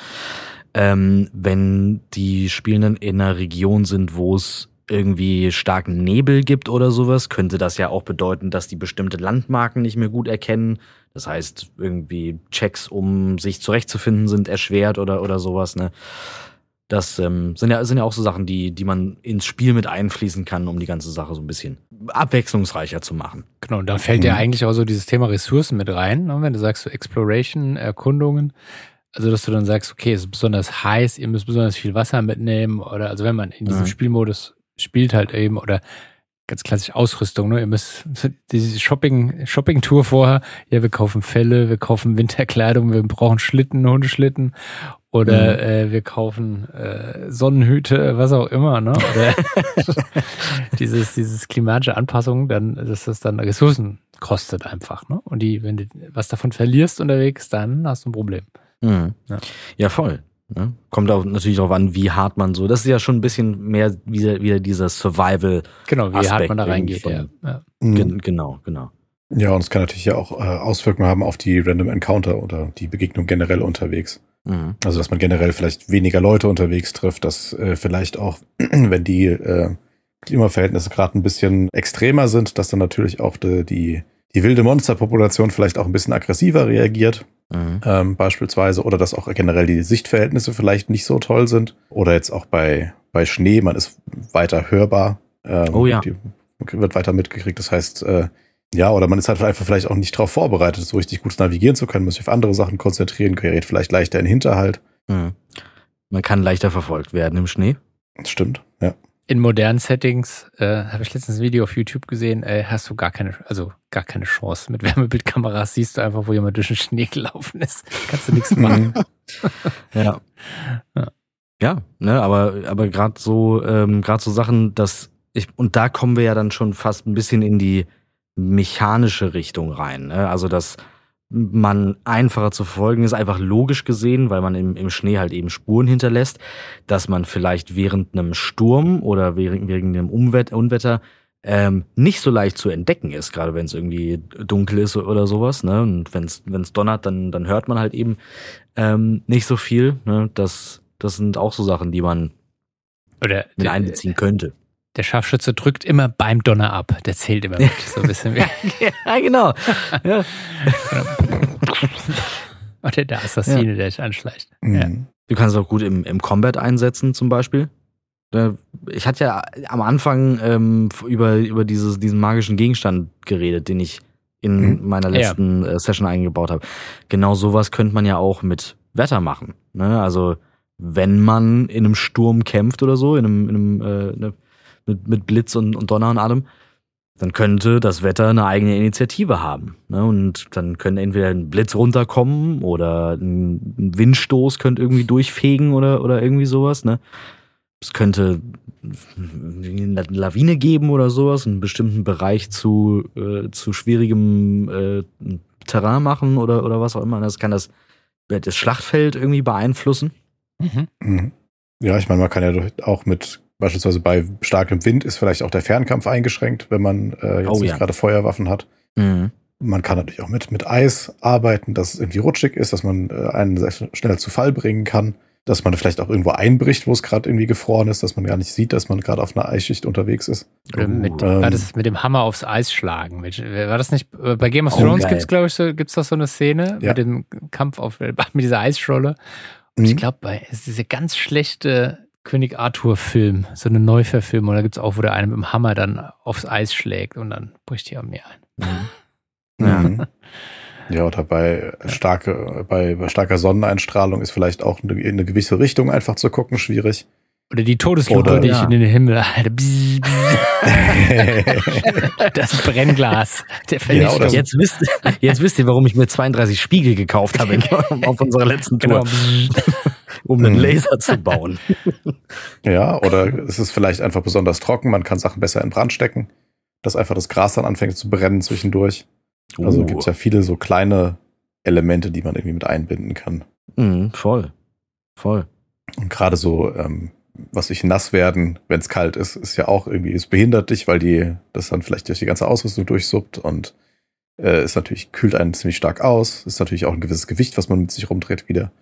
Speaker 1: Wenn die Spielenden in einer Region sind, wo es irgendwie starken Nebel gibt oder sowas, könnte das ja auch bedeuten, dass die bestimmte Landmarken nicht mehr gut erkennen. Das heißt, irgendwie Checks, um sich zurechtzufinden, sind erschwert oder sowas, ne? Das sind ja auch so Sachen, die man ins Spiel mit einfließen kann, um die ganze Sache so ein bisschen abwechslungsreicher zu machen.
Speaker 2: Genau, und da fällt ja eigentlich auch so dieses Thema Ressourcen mit rein, ne? Wenn du sagst so Exploration, Erkundungen, also dass du dann sagst, okay, es ist besonders heiß, ihr müsst besonders viel Wasser mitnehmen oder also wenn man in diesem Spielmodus spielt halt eben oder ganz klassisch Ausrüstung, ne? Ihr müsst diese Shopping-Tour vorher, ja, wir kaufen Felle, wir kaufen Winterkleidung, wir brauchen Schlitten, Hundeschlitten oder wir kaufen Sonnenhüte, was auch immer, ne? Oder dieses klimatische Anpassung, dann, dass das dann Ressourcen kostet einfach, ne? Und wenn du was davon verlierst unterwegs, dann hast du ein Problem.
Speaker 1: Mhm. Ja, voll. Ja, kommt auch natürlich darauf an, wie hart man so. Das ist ja schon ein bisschen mehr wieder dieser Survival.
Speaker 2: Genau, wie hart man da reingeht. Ja.
Speaker 1: Genau.
Speaker 3: Ja, und es kann natürlich ja auch Auswirkungen haben auf die Random Encounter oder die Begegnung generell unterwegs. Mhm. Also, dass man generell vielleicht weniger Leute unterwegs trifft, dass vielleicht auch, wenn die Klimaverhältnisse gerade ein bisschen extremer sind, dass dann natürlich auch die wilde Monsterpopulation vielleicht auch ein bisschen aggressiver reagiert. Beispielsweise, oder dass auch generell die Sichtverhältnisse vielleicht nicht so toll sind. Oder jetzt auch bei Schnee, man ist weiter hörbar. Die wird weiter mitgekriegt. Das heißt, oder man ist halt einfach vielleicht auch nicht darauf vorbereitet, so richtig gut navigieren zu können, muss sich auf andere Sachen konzentrieren, gerät vielleicht leichter in Hinterhalt.
Speaker 1: Man kann leichter verfolgt werden im Schnee.
Speaker 3: Das stimmt, ja.
Speaker 2: In modernen Settings, habe ich letztens ein Video auf YouTube gesehen, hast du gar keine Chance. Mit Wärmebildkameras siehst du einfach, wo jemand durch den Schnee gelaufen ist. Kannst du nichts machen.
Speaker 1: Ja, ne, aber gerade so Sachen, und da kommen wir ja dann schon fast ein bisschen in die mechanische Richtung rein, ne? Also dass man einfacher zu verfolgen ist, einfach logisch gesehen, weil man im Schnee halt eben Spuren hinterlässt, dass man vielleicht während einem Sturm oder während einem Unwetter nicht so leicht zu entdecken ist, gerade wenn es irgendwie dunkel ist oder sowas, ne? Und wenn es donnert, dann hört man halt eben nicht so viel, ne? Das sind auch so Sachen, die man mit einbeziehen könnte.
Speaker 2: Der Scharfschütze drückt immer beim Donner ab. Der zählt immer mit, so ein bisschen wie.
Speaker 1: Ja, genau. Ja.
Speaker 2: Oder der Assassine, der sich anschleicht. Ja.
Speaker 1: Du kannst es auch gut im Combat einsetzen, zum Beispiel. Ich hatte ja am Anfang über diesen magischen Gegenstand geredet, den ich in meiner letzten Session eingebaut habe. Genau sowas könnte man ja auch mit Wetter machen, ne? Also wenn man in einem Sturm kämpft oder so, mit Blitz und Donner und allem, dann könnte das Wetter eine eigene Initiative haben, ne? Und dann könnte entweder ein Blitz runterkommen oder ein Windstoß könnte irgendwie durchfegen oder irgendwie sowas, ne? Es könnte eine Lawine geben oder sowas, einen bestimmten Bereich zu schwierigem Terrain machen oder was auch immer. Das kann das Schlachtfeld irgendwie beeinflussen.
Speaker 3: Ja, ich meine, man kann ja auch mit Beispielsweise bei starkem Wind ist vielleicht auch der Fernkampf eingeschränkt, wenn man jetzt nicht gerade Feuerwaffen hat. Mhm. Man kann natürlich auch mit Eis arbeiten, dass es irgendwie rutschig ist, dass man einen sehr schnell zu Fall bringen kann, dass man vielleicht auch irgendwo einbricht, wo es gerade irgendwie gefroren ist, dass man gar nicht sieht, dass man gerade auf einer Eisschicht unterwegs ist.
Speaker 2: Oder das mit dem Hammer aufs Eis schlagen. War das nicht, bei Game of Thrones gibt's, glaube ich, gibt's doch so eine Szene mit dem Kampf mit dieser Eisscholle. Und ich glaube, es ist diese ganz schlechte König Arthur-Film, so eine Neuverfilmung, da gibt's auch, wo der eine mit dem Hammer dann aufs Eis schlägt und dann bricht die Armee ein.
Speaker 3: Ja. Ja, oder bei starker Sonneneinstrahlung ist vielleicht auch in eine gewisse Richtung einfach zu gucken schwierig.
Speaker 2: Oder die Todeslupe, die ich in den Himmel halte. Das Brennglas. Der Vernichtung.
Speaker 1: Jetzt wisst ihr, warum ich mir 32 Spiegel gekauft habe auf unserer letzten Tour. Um einen Laser zu bauen.
Speaker 3: Ja, oder es ist vielleicht einfach besonders trocken, man kann Sachen besser in Brand stecken, dass einfach das Gras dann anfängt zu brennen zwischendurch. Also gibt's ja viele so kleine Elemente, die man irgendwie mit einbinden kann.
Speaker 1: Voll.
Speaker 3: Und gerade so, was ich nass werden, wenn es kalt ist, ist ja auch irgendwie, es behindert dich, weil das dann vielleicht durch die ganze Ausrüstung durchsuppt und ist natürlich, kühlt einen ziemlich stark aus. Ist natürlich auch ein gewisses Gewicht, was man mit sich rumdreht wieder.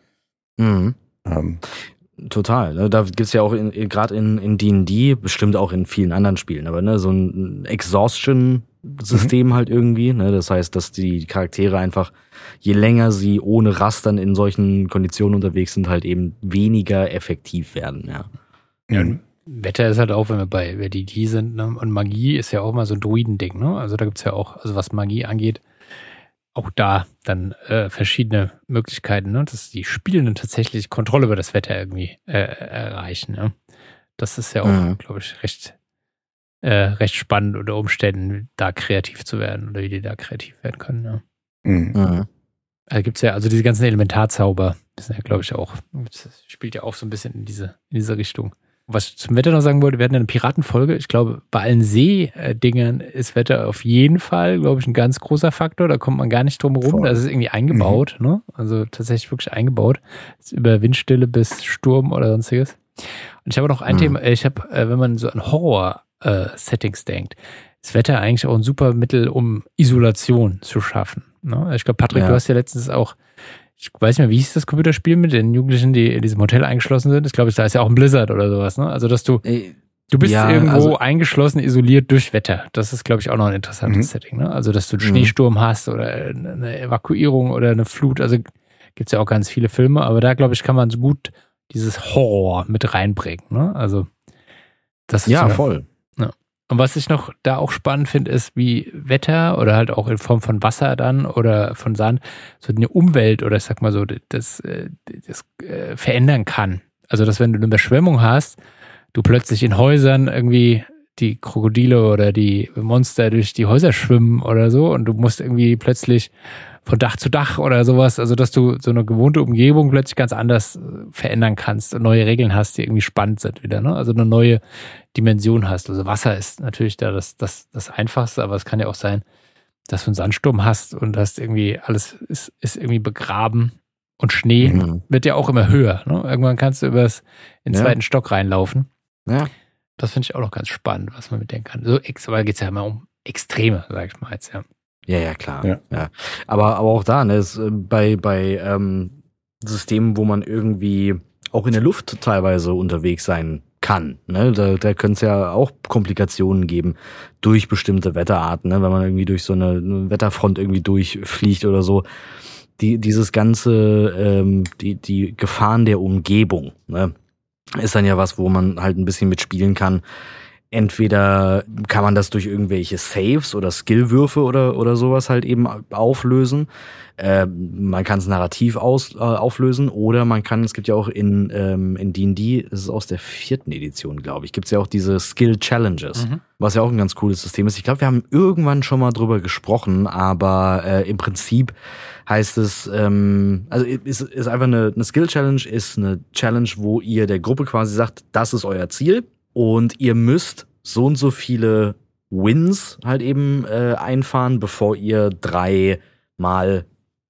Speaker 1: Total. Ne? Da gibt's ja auch gerade in D&D, bestimmt auch in vielen anderen Spielen, aber ne, so ein Exhaustion-System halt irgendwie. Ne? Das heißt, dass die Charaktere einfach, je länger sie ohne Rast dann in solchen Konditionen unterwegs sind, halt eben weniger effektiv werden. Ja.
Speaker 2: Wetter ist halt auch, wenn wir bei D&D sind, ne? Und Magie ist ja auch mal so ein Druidending. Ne? Also da gibt's ja auch, also was Magie angeht, auch da dann verschiedene Möglichkeiten, ne? Dass die Spielenden tatsächlich Kontrolle über das Wetter irgendwie erreichen. Ja? Das ist ja auch, glaube ich, recht spannend unter Umständen, da kreativ zu werden oder wie die da kreativ werden können. Ja. Also gibt's ja, also diese ganzen Elementarzauber, das sind ja, glaube ich, auch, das spielt ja auch so ein bisschen in diese Richtung. Was ich zum Wetter noch sagen wollte, wir hatten ja eine Piratenfolge. Ich glaube, bei allen Seedingern ist Wetter auf jeden Fall, glaube ich, ein ganz großer Faktor. Da kommt man gar nicht drum rum. Das ist irgendwie eingebaut, ne? Also tatsächlich wirklich eingebaut. Über Windstille bis Sturm oder sonstiges. Und ich habe noch ein Thema. Wenn man so an Horror-Settings denkt, ist Wetter eigentlich auch ein super Mittel, um Isolation zu schaffen. Ne? Ich glaube, Patrick, du hast ja letztens auch, ich weiß nicht mehr, wie hieß das Computerspiel mit den Jugendlichen, die in diesem Hotel eingeschlossen sind? Ich glaube, da ist ja auch ein Blizzard oder sowas, ne? Also, dass du bist irgendwo eingeschlossen, isoliert durch Wetter. Das ist, glaube ich, auch noch ein interessantes Setting, ne? Also, dass du einen Schneesturm hast oder eine Evakuierung oder eine Flut. Also, gibt's ja auch ganz viele Filme, aber da, glaube ich, kann man so gut dieses Horror mit reinbringen, ne? Also, das ist
Speaker 1: voll.
Speaker 2: Ja. Und was ich noch da auch spannend finde, ist, wie Wetter oder halt auch in Form von Wasser dann oder von Sand so eine Umwelt oder ich sag mal so, das verändern kann. Also, dass wenn du eine Überschwemmung hast, du plötzlich in Häusern irgendwie die Krokodile oder die Monster durch die Häuser schwimmen oder so und du musst irgendwie plötzlich von Dach zu Dach oder sowas, also dass du so eine gewohnte Umgebung plötzlich ganz anders verändern kannst und neue Regeln hast, die irgendwie spannend sind wieder, ne? Also eine neue Dimension hast. Also Wasser ist natürlich da das Einfachste, aber es kann ja auch sein, dass du einen Sandsturm hast und hast irgendwie alles ist irgendwie begraben und Schnee wird ja auch immer höher, ne? Irgendwann kannst du in den zweiten Stock reinlaufen. Ja. Das finde ich auch noch ganz spannend, was man mitdenken kann. So, weil geht es ja immer um Extreme, sag ich mal jetzt,
Speaker 1: Ja, klar. Ja. Aber auch da, ne, ist bei Systemen, wo man irgendwie auch in der Luft teilweise unterwegs sein kann, ne, da könnte es ja auch Komplikationen geben durch bestimmte Wetterarten, ne, wenn man irgendwie durch so eine Wetterfront irgendwie durchfliegt oder so. Dieses ganze, die Gefahren der Umgebung, ne, ist dann ja was, wo man halt ein bisschen mitspielen kann. Entweder kann man das durch irgendwelche Saves oder Skillwürfe oder sowas halt eben auflösen. Man kann es narrativ auflösen oder es gibt ja auch in D&D, das ist aus der 4. Edition, glaube ich, gibt es ja auch diese Skill Challenges, was ja auch ein ganz cooles System ist. Ich glaube, wir haben irgendwann schon mal drüber gesprochen, aber im Prinzip heißt es, also ist einfach eine Skill Challenge, ist eine Challenge, wo ihr der Gruppe quasi sagt, das ist euer Ziel. Und ihr müsst so und so viele Wins halt eben einfahren, bevor ihr 3 Mal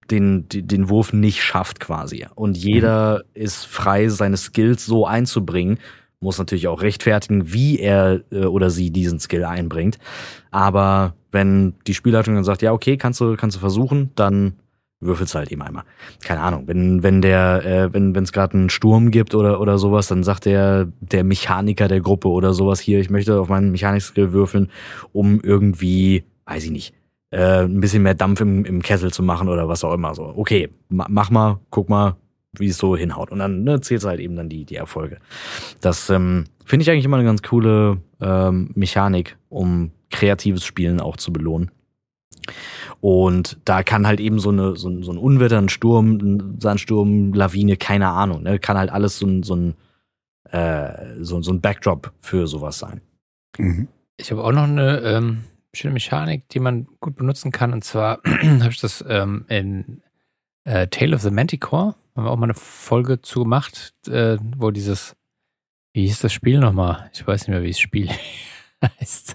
Speaker 1: den Wurf nicht schafft quasi. Und jeder ist frei, seine Skills so einzubringen, muss natürlich auch rechtfertigen, wie er oder sie diesen Skill einbringt. Aber wenn die Spielleitung dann sagt, ja, okay, kannst du versuchen, dann würfelst du halt eben einmal. Keine Ahnung, wenn es gerade einen Sturm gibt oder sowas, dann sagt der Mechaniker der Gruppe oder sowas hier, ich möchte auf meinen Mechanik-Skill würfeln, um irgendwie, weiß ich nicht, ein bisschen mehr Dampf im Kessel zu machen oder was auch immer. So, okay, mach mal, guck mal, wie es so hinhaut. Und dann zählst du halt eben dann die Erfolge. Das finde ich eigentlich immer eine ganz coole Mechanik, um kreatives Spielen auch zu belohnen. Und da kann halt eben so ein Unwetter, ein Sturm, ein Sandsturm, Lawine, keine Ahnung, ne? Kann halt alles so ein Backdrop für sowas sein.
Speaker 2: Mhm. Ich habe auch noch eine schöne Mechanik, die man gut benutzen kann. Und zwar habe ich das in Tale of the Manticore, haben wir auch mal eine Folge zu gemacht, wo dieses, wie hieß das Spiel nochmal? Ich weiß nicht mehr, wie das Spiel heißt.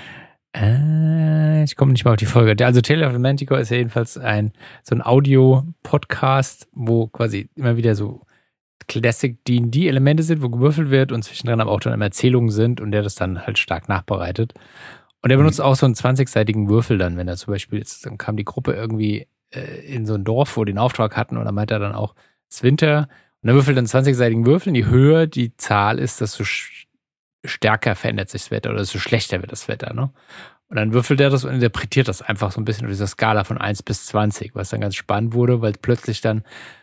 Speaker 2: Ich komme nicht mal auf die Folge. Also Tale of the Manticore ist ja jedenfalls so ein Audio-Podcast, wo quasi immer wieder so Classic D&D-Elemente sind, wo gewürfelt wird und zwischendrin aber auch dann immer Erzählungen sind und der das dann halt stark nachbereitet. Und er benutzt auch so einen 20-seitigen Würfel dann, wenn er zum Beispiel, dann kam die Gruppe irgendwie in so ein Dorf, wo die einen Auftrag hatten und dann meint er dann auch, es ist Winter und er würfelt dann 20-seitigen Würfel und je höher die Zahl ist, desto stärker verändert sich das Wetter oder desto schlechter wird das Wetter, ne? Und dann würfelt er das und interpretiert das einfach so ein bisschen auf dieser Skala von 1 bis 20, was dann ganz spannend wurde, weil plötzlich dann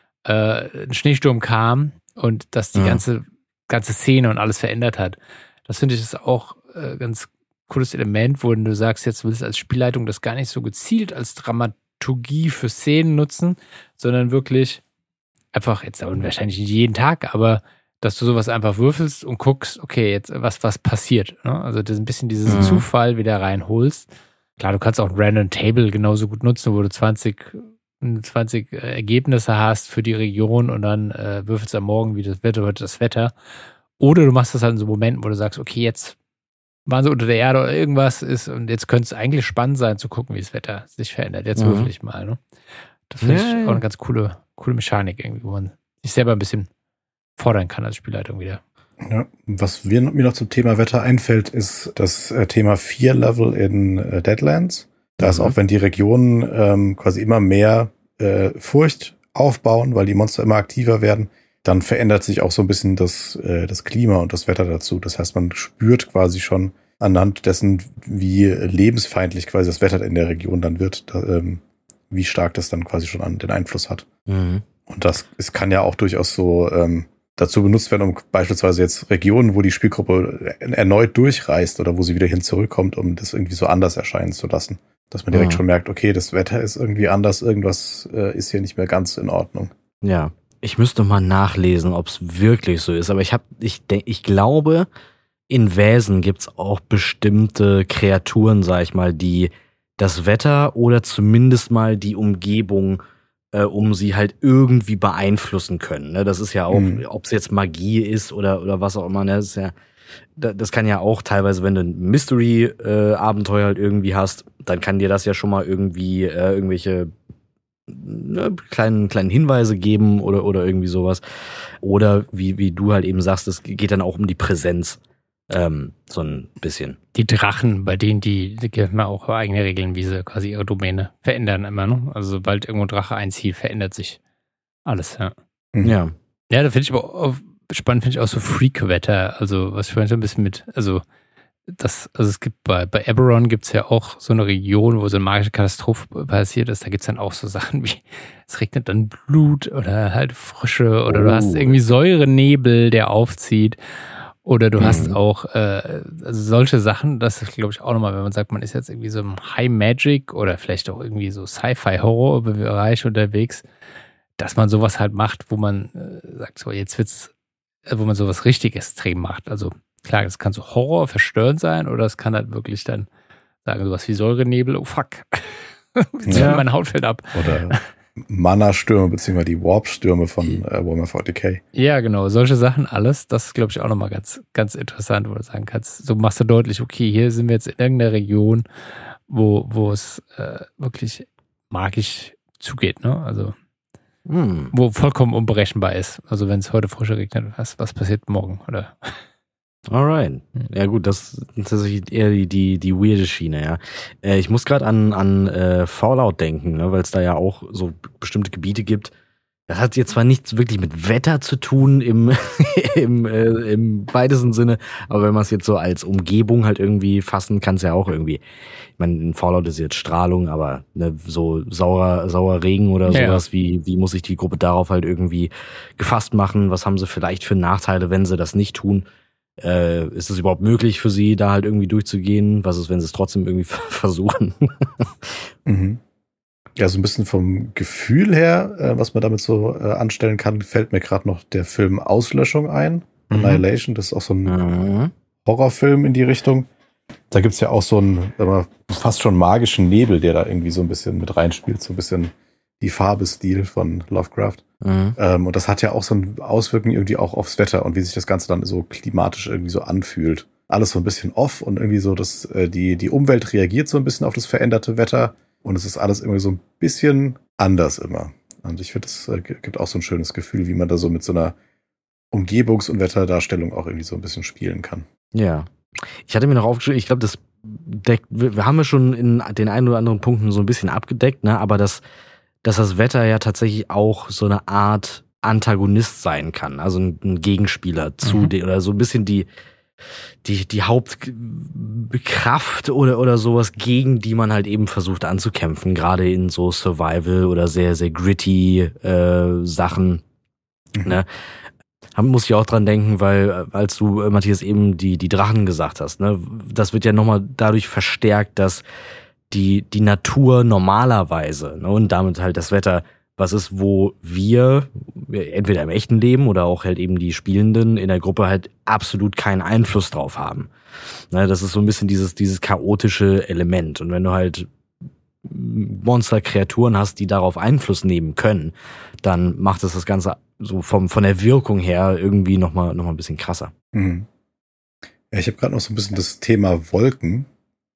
Speaker 2: ein Schneesturm kam und das die ganze Szene und alles verändert hat. Das finde ich ist auch ganz cooles Element, wo du sagst, jetzt willst du als Spielleitung das gar nicht so gezielt als Dramaturgie für Szenen nutzen, sondern wirklich einfach, jetzt wahrscheinlich nicht jeden Tag, aber dass du sowas einfach würfelst und guckst, okay, jetzt was passiert. Ne? Also das ist ein bisschen diesen Zufall wieder reinholst. Klar, du kannst auch ein Random Table genauso gut nutzen, wo du 20 Ergebnisse hast für die Region und dann würfelst du am Morgen, wie das Wetter wird, das Wetter. Oder du machst das halt in so Momenten, wo du sagst, okay, jetzt waren sie unter der Erde oder irgendwas ist und jetzt könnte es eigentlich spannend sein zu gucken, wie das Wetter sich verändert. Jetzt würfel ich mal. Ne? Das finde ich auch eine ganz coole Mechanik irgendwie, wo man sich selber ein bisschen fordern kann als Spielleitung wieder.
Speaker 3: Ja, was mir noch zum Thema Wetter einfällt, ist das Thema Fear Level in Deadlands. Da ist auch, wenn die Regionen quasi immer mehr Furcht aufbauen, weil die Monster immer aktiver werden, dann verändert sich auch so ein bisschen das Klima und das Wetter dazu. Das heißt, man spürt quasi schon anhand dessen, wie lebensfeindlich quasi das Wetter in der Region dann wird, wie stark das dann quasi schon den Einfluss hat. Mhm. Und es kann ja auch durchaus so dazu benutzt werden, um beispielsweise jetzt Regionen, wo die Spielgruppe erneut durchreist oder wo sie wieder hin zurückkommt, um das irgendwie so anders erscheinen zu lassen. Dass man direkt schon merkt, okay, das Wetter ist irgendwie anders, irgendwas ist hier nicht mehr ganz in Ordnung.
Speaker 1: Ja, ich müsste mal nachlesen, ob es wirklich so ist, aber ich glaube, in Wesen gibt's auch bestimmte Kreaturen, sag ich mal, die das Wetter oder zumindest mal die Umgebung um sie halt irgendwie beeinflussen können. Ne? Das ist ja auch, ob es jetzt Magie ist oder was auch immer, ne? Das kann ja auch teilweise, wenn du ein Mystery-Abenteuer halt irgendwie hast, dann kann dir das ja schon mal irgendwie irgendwelche kleinen Hinweise geben oder irgendwie sowas. Oder wie du halt eben sagst, es geht dann auch um die Präsenz. So ein bisschen.
Speaker 2: Die Drachen, bei denen die haben auch eigene Regeln, wie sie quasi ihre Domäne verändern immer, ne? Also sobald irgendwo ein Drache einzieht, verändert sich alles, ja.
Speaker 1: Ja.
Speaker 2: Ja, da finde ich aber auch spannend, finde ich auch so Freak-Wetter, also was ich vorhin so ein bisschen also es gibt bei Eberron gibt es ja auch so eine Region, wo so eine magische Katastrophe passiert ist, da gibt es dann auch so Sachen wie, es regnet dann Blut oder halt Frösche oder du hast irgendwie Säurenebel, der aufzieht. Oder du hast auch also solche Sachen, das ist, glaube ich, auch nochmal, wenn man sagt, man ist jetzt irgendwie so im High Magic oder vielleicht auch irgendwie so Sci-Fi-Horror-Bereich unterwegs, dass man sowas halt macht, wo man sagt, so jetzt wird's, wo man sowas richtig extrem macht. Also klar, das kann so Horror verstörend sein oder es kann halt wirklich dann sagen, sowas wie Säurenebel, oh fuck, jetzt meine Haut fällt ab.
Speaker 3: Oder Mana-Stürme, beziehungsweise die Warp-Stürme von Warhammer 40k.
Speaker 2: Ja, genau, solche Sachen alles, das ist, glaube ich, auch nochmal ganz, ganz interessant, wo du sagen kannst, so machst du deutlich, okay, hier sind wir jetzt in irgendeiner Region, wo es wirklich magisch zugeht, ne? Also wo vollkommen unberechenbar ist. Also wenn es heute frischer regnet, was passiert morgen, oder?
Speaker 1: Alright. Ja gut, das ist tatsächlich eher die weirde Schiene, ja. Ich muss gerade an Fallout denken, ne, weil es da ja auch so bestimmte Gebiete gibt. Das hat jetzt zwar nichts wirklich mit Wetter zu tun im weitesten Sinne, aber wenn man es jetzt so als Umgebung halt irgendwie fassen kann, es ja auch irgendwie. Ich meine, in Fallout ist jetzt Strahlung, aber ne, so saurer Regen oder sowas, wie muss sich die Gruppe darauf halt irgendwie gefasst machen? Was haben sie vielleicht für Nachteile, wenn sie das nicht tun? Ist es überhaupt möglich für sie, da halt irgendwie durchzugehen? Was ist, wenn sie es trotzdem irgendwie versuchen?
Speaker 3: Mhm. Ja, so ein bisschen vom Gefühl her, was man damit so anstellen kann, fällt mir gerade noch der Film Auslöschung ein. Annihilation, das ist auch so ein Horrorfilm in die Richtung. Da gibt's ja auch so einen fast schon magischen Nebel, der da irgendwie so ein bisschen mit reinspielt, so ein bisschen die Farbestil von Lovecraft. Und das hat ja auch so eine Auswirkung irgendwie auch aufs Wetter und wie sich das Ganze dann so klimatisch irgendwie so anfühlt. Alles so ein bisschen off und irgendwie so, dass die Umwelt reagiert so ein bisschen auf das veränderte Wetter. Und es ist alles irgendwie so ein bisschen anders immer. Und ich finde, es gibt auch so ein schönes Gefühl, wie man da so mit so einer Umgebungs- und Wetterdarstellung auch irgendwie so ein bisschen spielen kann.
Speaker 1: Ja. Ich hatte mir noch aufgeschrieben, ich glaube, wir haben ja schon in den ein oder anderen Punkten so ein bisschen abgedeckt, ne, aber dass das Wetter ja tatsächlich auch so eine Art Antagonist sein kann, also ein Gegenspieler zu den, oder so ein bisschen die Hauptkraft oder sowas, gegen die man halt eben versucht anzukämpfen, gerade in so Survival oder sehr, sehr gritty Sachen. Ne? Muss ich auch dran denken, weil als du, Matthias, eben die Drachen gesagt hast, ne, das wird ja nochmal dadurch verstärkt, dass die Natur normalerweise, ne, und damit halt das Wetter, was ist, wo wir entweder im echten Leben oder auch halt eben die Spielenden in der Gruppe halt absolut keinen Einfluss drauf haben. Ne, das ist so ein bisschen dieses chaotische Element. Und wenn du halt Monster-Kreaturen hast, die darauf Einfluss nehmen können, dann macht es das Ganze so von der Wirkung her irgendwie noch mal ein bisschen krasser.
Speaker 3: Mhm. Ja, ich habe gerade noch so ein bisschen das Thema Wolken,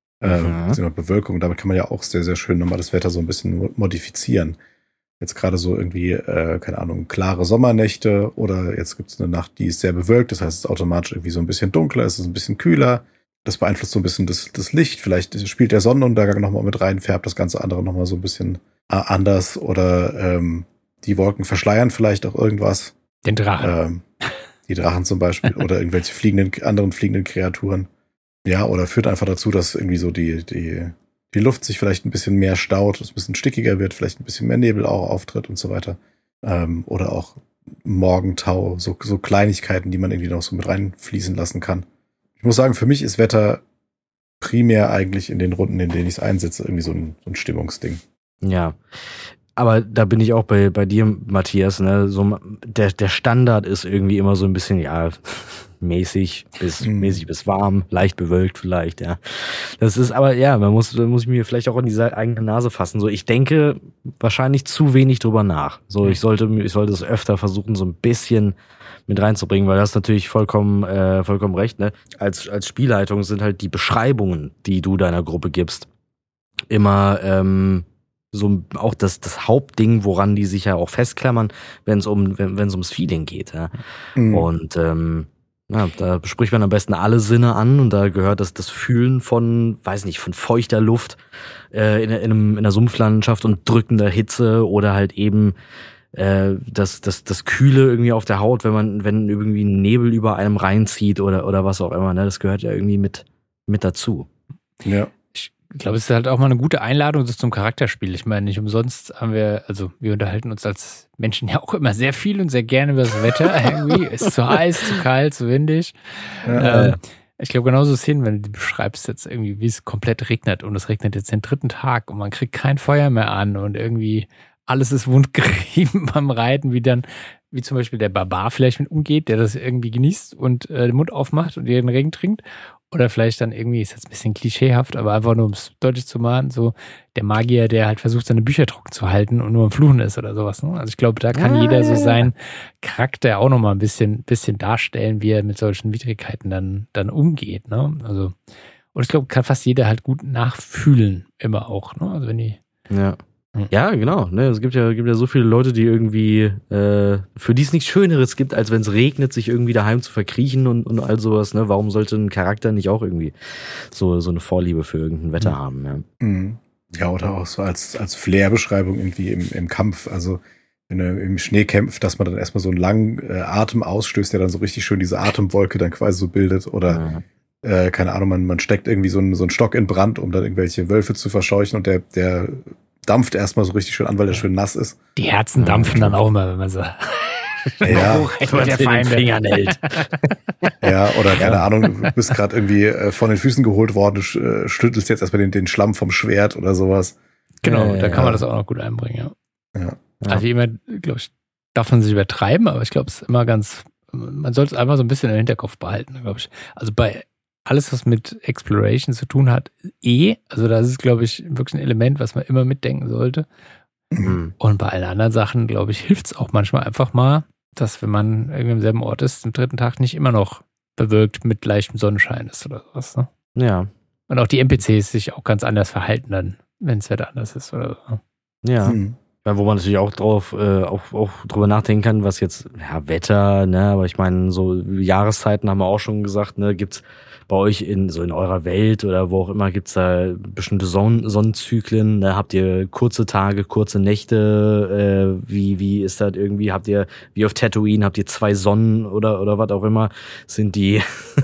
Speaker 3: Bewölkung. Damit kann man ja auch sehr, sehr schön nochmal das Wetter so ein bisschen modifizieren. Jetzt gerade so irgendwie, keine Ahnung, klare Sommernächte oder jetzt gibt es eine Nacht, die ist sehr bewölkt, das heißt, es ist automatisch irgendwie so ein bisschen dunkler, es ist ein bisschen kühler. Das beeinflusst so ein bisschen das Licht. Vielleicht spielt der Sonnenuntergang nochmal mit rein, färbt das ganze andere nochmal so ein bisschen anders oder die Wolken verschleiern vielleicht auch irgendwas.
Speaker 2: Den Drachen.
Speaker 3: Die Drachen zum Beispiel oder irgendwelche anderen fliegenden Kreaturen. Ja, oder führt einfach dazu, dass irgendwie so die Luft sich vielleicht ein bisschen mehr staut, es ein bisschen stickiger wird, vielleicht ein bisschen mehr Nebel auch auftritt und so weiter. Oder auch Morgentau, so Kleinigkeiten, die man irgendwie noch so mit reinfließen lassen kann. Ich muss sagen, für mich ist Wetter primär eigentlich in den Runden, in denen ich es einsetze, irgendwie so ein Stimmungsding.
Speaker 1: Ja, aber da bin ich auch bei dir, Matthias, ne? So, der Standard ist irgendwie immer so ein bisschen, ja, mäßig bis warm, leicht bewölkt vielleicht, ja. Das ist aber, ja, man muss mir vielleicht auch in die eigene Nase fassen. So, ich denke wahrscheinlich zu wenig drüber nach. So, ich sollte es öfter versuchen, so ein bisschen mit reinzubringen, weil das natürlich vollkommen recht, ne? Als Spielleitung sind halt die Beschreibungen, die du deiner Gruppe gibst, immer so auch das Hauptding, woran die sich ja auch festklammern, wenn es ums Feeling geht, ja. Und da bespricht man am besten alle Sinne an und da gehört das Fühlen von, weiß nicht, von feuchter Luft in einer Sumpflandschaft und drückender Hitze oder halt eben das Kühle irgendwie auf der Haut, wenn irgendwie ein Nebel über einem reinzieht oder was auch immer, ne, das gehört ja irgendwie mit dazu.
Speaker 3: Ja.
Speaker 2: Ich glaube, es ist halt auch mal eine gute Einladung zum Charakterspiel. Ich meine, nicht umsonst wir unterhalten uns als Menschen ja auch immer sehr viel und sehr gerne über das Wetter irgendwie. Ist zu heiß, zu kalt, zu windig. Ja. Ich glaube, genauso ist es hin, wenn du beschreibst jetzt irgendwie, wie es komplett regnet und es regnet jetzt den 3. Tag und man kriegt kein Feuer mehr an und irgendwie alles ist wundgerieben beim Reiten, wie zum Beispiel der Barbar vielleicht mit umgeht, der das irgendwie genießt und den Mund aufmacht und den Regen trinkt. Oder vielleicht dann irgendwie, ist jetzt ein bisschen klischeehaft, aber einfach nur, um es deutlich zu machen, so der Magier, der halt versucht, seine Bücher trocken zu halten und nur am Fluchen ist oder sowas. Ne? Also ich glaube, da kann jeder so seinen Charakter auch nochmal ein bisschen darstellen, wie er mit solchen Widrigkeiten dann umgeht. Ne? Also, und ich glaube, kann fast jeder halt gut nachfühlen, immer auch. Ne? Also wenn die.
Speaker 1: Ja. Ja, genau. Ne, es gibt ja so viele Leute, die irgendwie, für die es nichts Schöneres gibt, als wenn es regnet, sich irgendwie daheim zu verkriechen und all sowas. Ne? Warum sollte ein Charakter nicht auch irgendwie so eine Vorliebe für irgendein Wetter haben? Ja,
Speaker 3: ja, oder auch so als Flair-Beschreibung irgendwie im Kampf. Also wenn er im Schnee kämpft, dass man dann erstmal so einen langen Atem ausstößt, der dann so richtig schön diese Atemwolke dann quasi so bildet. Oder keine Ahnung, man steckt irgendwie so einen Stock in Brand, um dann irgendwelche Wölfe zu verscheuchen und der dampft erstmal so richtig schön an, weil der schön nass ist.
Speaker 2: Die Herzen dampfen dann auch mal, wenn man so
Speaker 3: ja,
Speaker 2: der Feind
Speaker 1: Fingern hält.
Speaker 3: Ja, oder keine Ahnung, du bist gerade irgendwie von den Füßen geholt worden, schüttelst jetzt erstmal den Schlamm vom Schwert oder sowas.
Speaker 2: Genau, da kann man das auch noch gut einbringen, ja. Also jemand, glaube ich, darf man sich übertreiben, aber ich glaube, es ist immer man sollte es einfach so ein bisschen im Hinterkopf behalten, glaube ich. Also bei alles, was mit Exploration zu tun hat, also das ist, glaube ich, wirklich ein Element, was man immer mitdenken sollte. Mhm. Und bei allen anderen Sachen, glaube ich, hilft es auch manchmal einfach mal, dass wenn man irgendwie im selben Ort ist, am dritten Tag nicht immer noch bewölkt mit leichtem Sonnenschein ist oder sowas. Ne?
Speaker 1: Ja.
Speaker 2: Und auch die NPCs sich auch ganz anders verhalten dann, wenn das Wetter anders ist oder so.
Speaker 1: Ja. Wo man natürlich auch auch drüber nachdenken kann, was jetzt, Wetter, ne, aber ich meine, so Jahreszeiten haben wir auch schon gesagt, ne, gibt's bei euch in eurer Welt oder wo auch immer, gibt's da bestimmte Sonnenzyklen, ne, habt ihr kurze Tage, kurze Nächte, wie ist das irgendwie, habt ihr, wie auf Tatooine, habt ihr 2 Sonnen oder was auch immer, sind die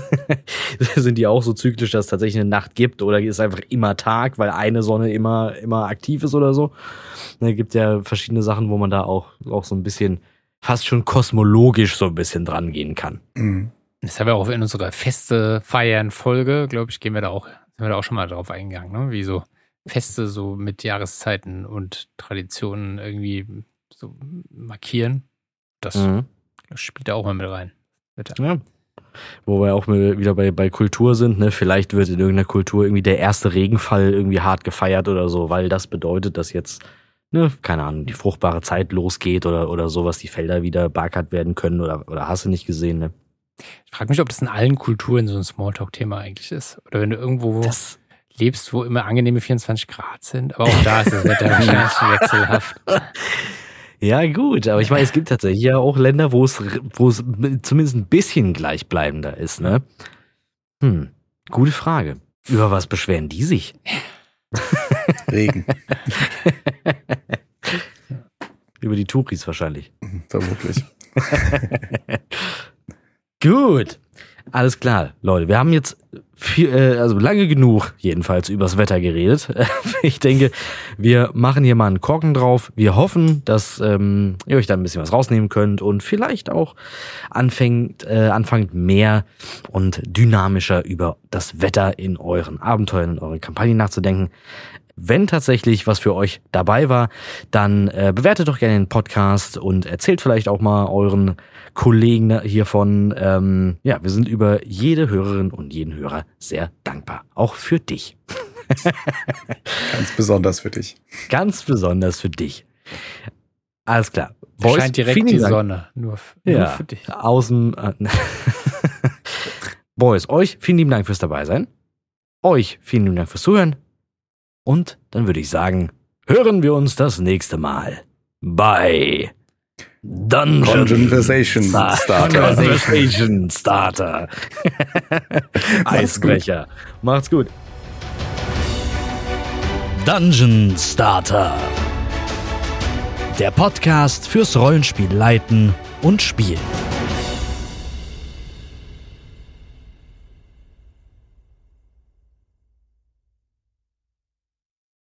Speaker 1: auch so zyklisch, dass es tatsächlich eine Nacht gibt oder ist einfach immer Tag, weil eine Sonne immer aktiv ist oder so? Ne, gibt ja verschiedene Sachen, wo man da auch so ein bisschen fast schon kosmologisch so ein bisschen dran gehen kann.
Speaker 2: Das haben wir auch in unserer Feste feiern Folge, glaube ich, sind wir da auch schon mal drauf eingegangen, ne? Wie so Feste so mit Jahreszeiten und Traditionen irgendwie so markieren. Das spielt da auch mal mit rein. Bitte.
Speaker 1: Ja. Wo wir auch wieder bei Kultur sind, ne? Vielleicht wird in irgendeiner Kultur irgendwie der erste Regenfall irgendwie hart gefeiert oder so, weil das bedeutet, dass jetzt, ne, keine Ahnung, die fruchtbare Zeit losgeht oder sowas, die Felder wieder beackert werden können oder hast du nicht gesehen, ne?
Speaker 2: Ich frage mich, ob das in allen Kulturen so ein Smalltalk-Thema eigentlich ist. Oder wenn du irgendwo lebst, wo immer angenehme 24 Grad sind. Aber auch da ist das Wetter wahrscheinlich wechselhaft.
Speaker 1: Ja, gut, aber ich meine, es gibt tatsächlich ja auch Länder, wo es zumindest ein bisschen gleichbleibender ist, ne? Gute Frage. Über was beschweren die sich?
Speaker 3: Regen.
Speaker 1: Über die Touris wahrscheinlich.
Speaker 3: Vermutlich.
Speaker 1: Gut, alles klar, Leute. Wir haben jetzt lange genug jedenfalls übers Wetter geredet. Ich denke, wir machen hier mal einen Korken drauf. Wir hoffen, dass ihr euch da ein bisschen was rausnehmen könnt und vielleicht auch anfangt mehr und dynamischer über das Wetter in euren Abenteuern, in euren Kampagnen nachzudenken. Wenn tatsächlich was für euch dabei war, dann bewertet doch gerne den Podcast und erzählt vielleicht auch mal euren Kollegen hiervon. Wir sind über jede Hörerin und jeden Hörer sehr dankbar. Auch für dich.
Speaker 3: Ganz besonders für dich.
Speaker 1: Ganz besonders für dich. Alles klar.
Speaker 2: Boys, scheint direkt die Sonne. Nur für dich.
Speaker 1: Boys, euch vielen lieben Dank fürs Dabeisein. Euch vielen lieben Dank fürs Zuhören. Und dann würde ich sagen, hören wir uns das nächste Mal bei
Speaker 3: Conversation
Speaker 1: Starter. Eisbrecher. Macht's gut. Dungeon Starter. Der Podcast fürs Rollenspiel leiten und spielen.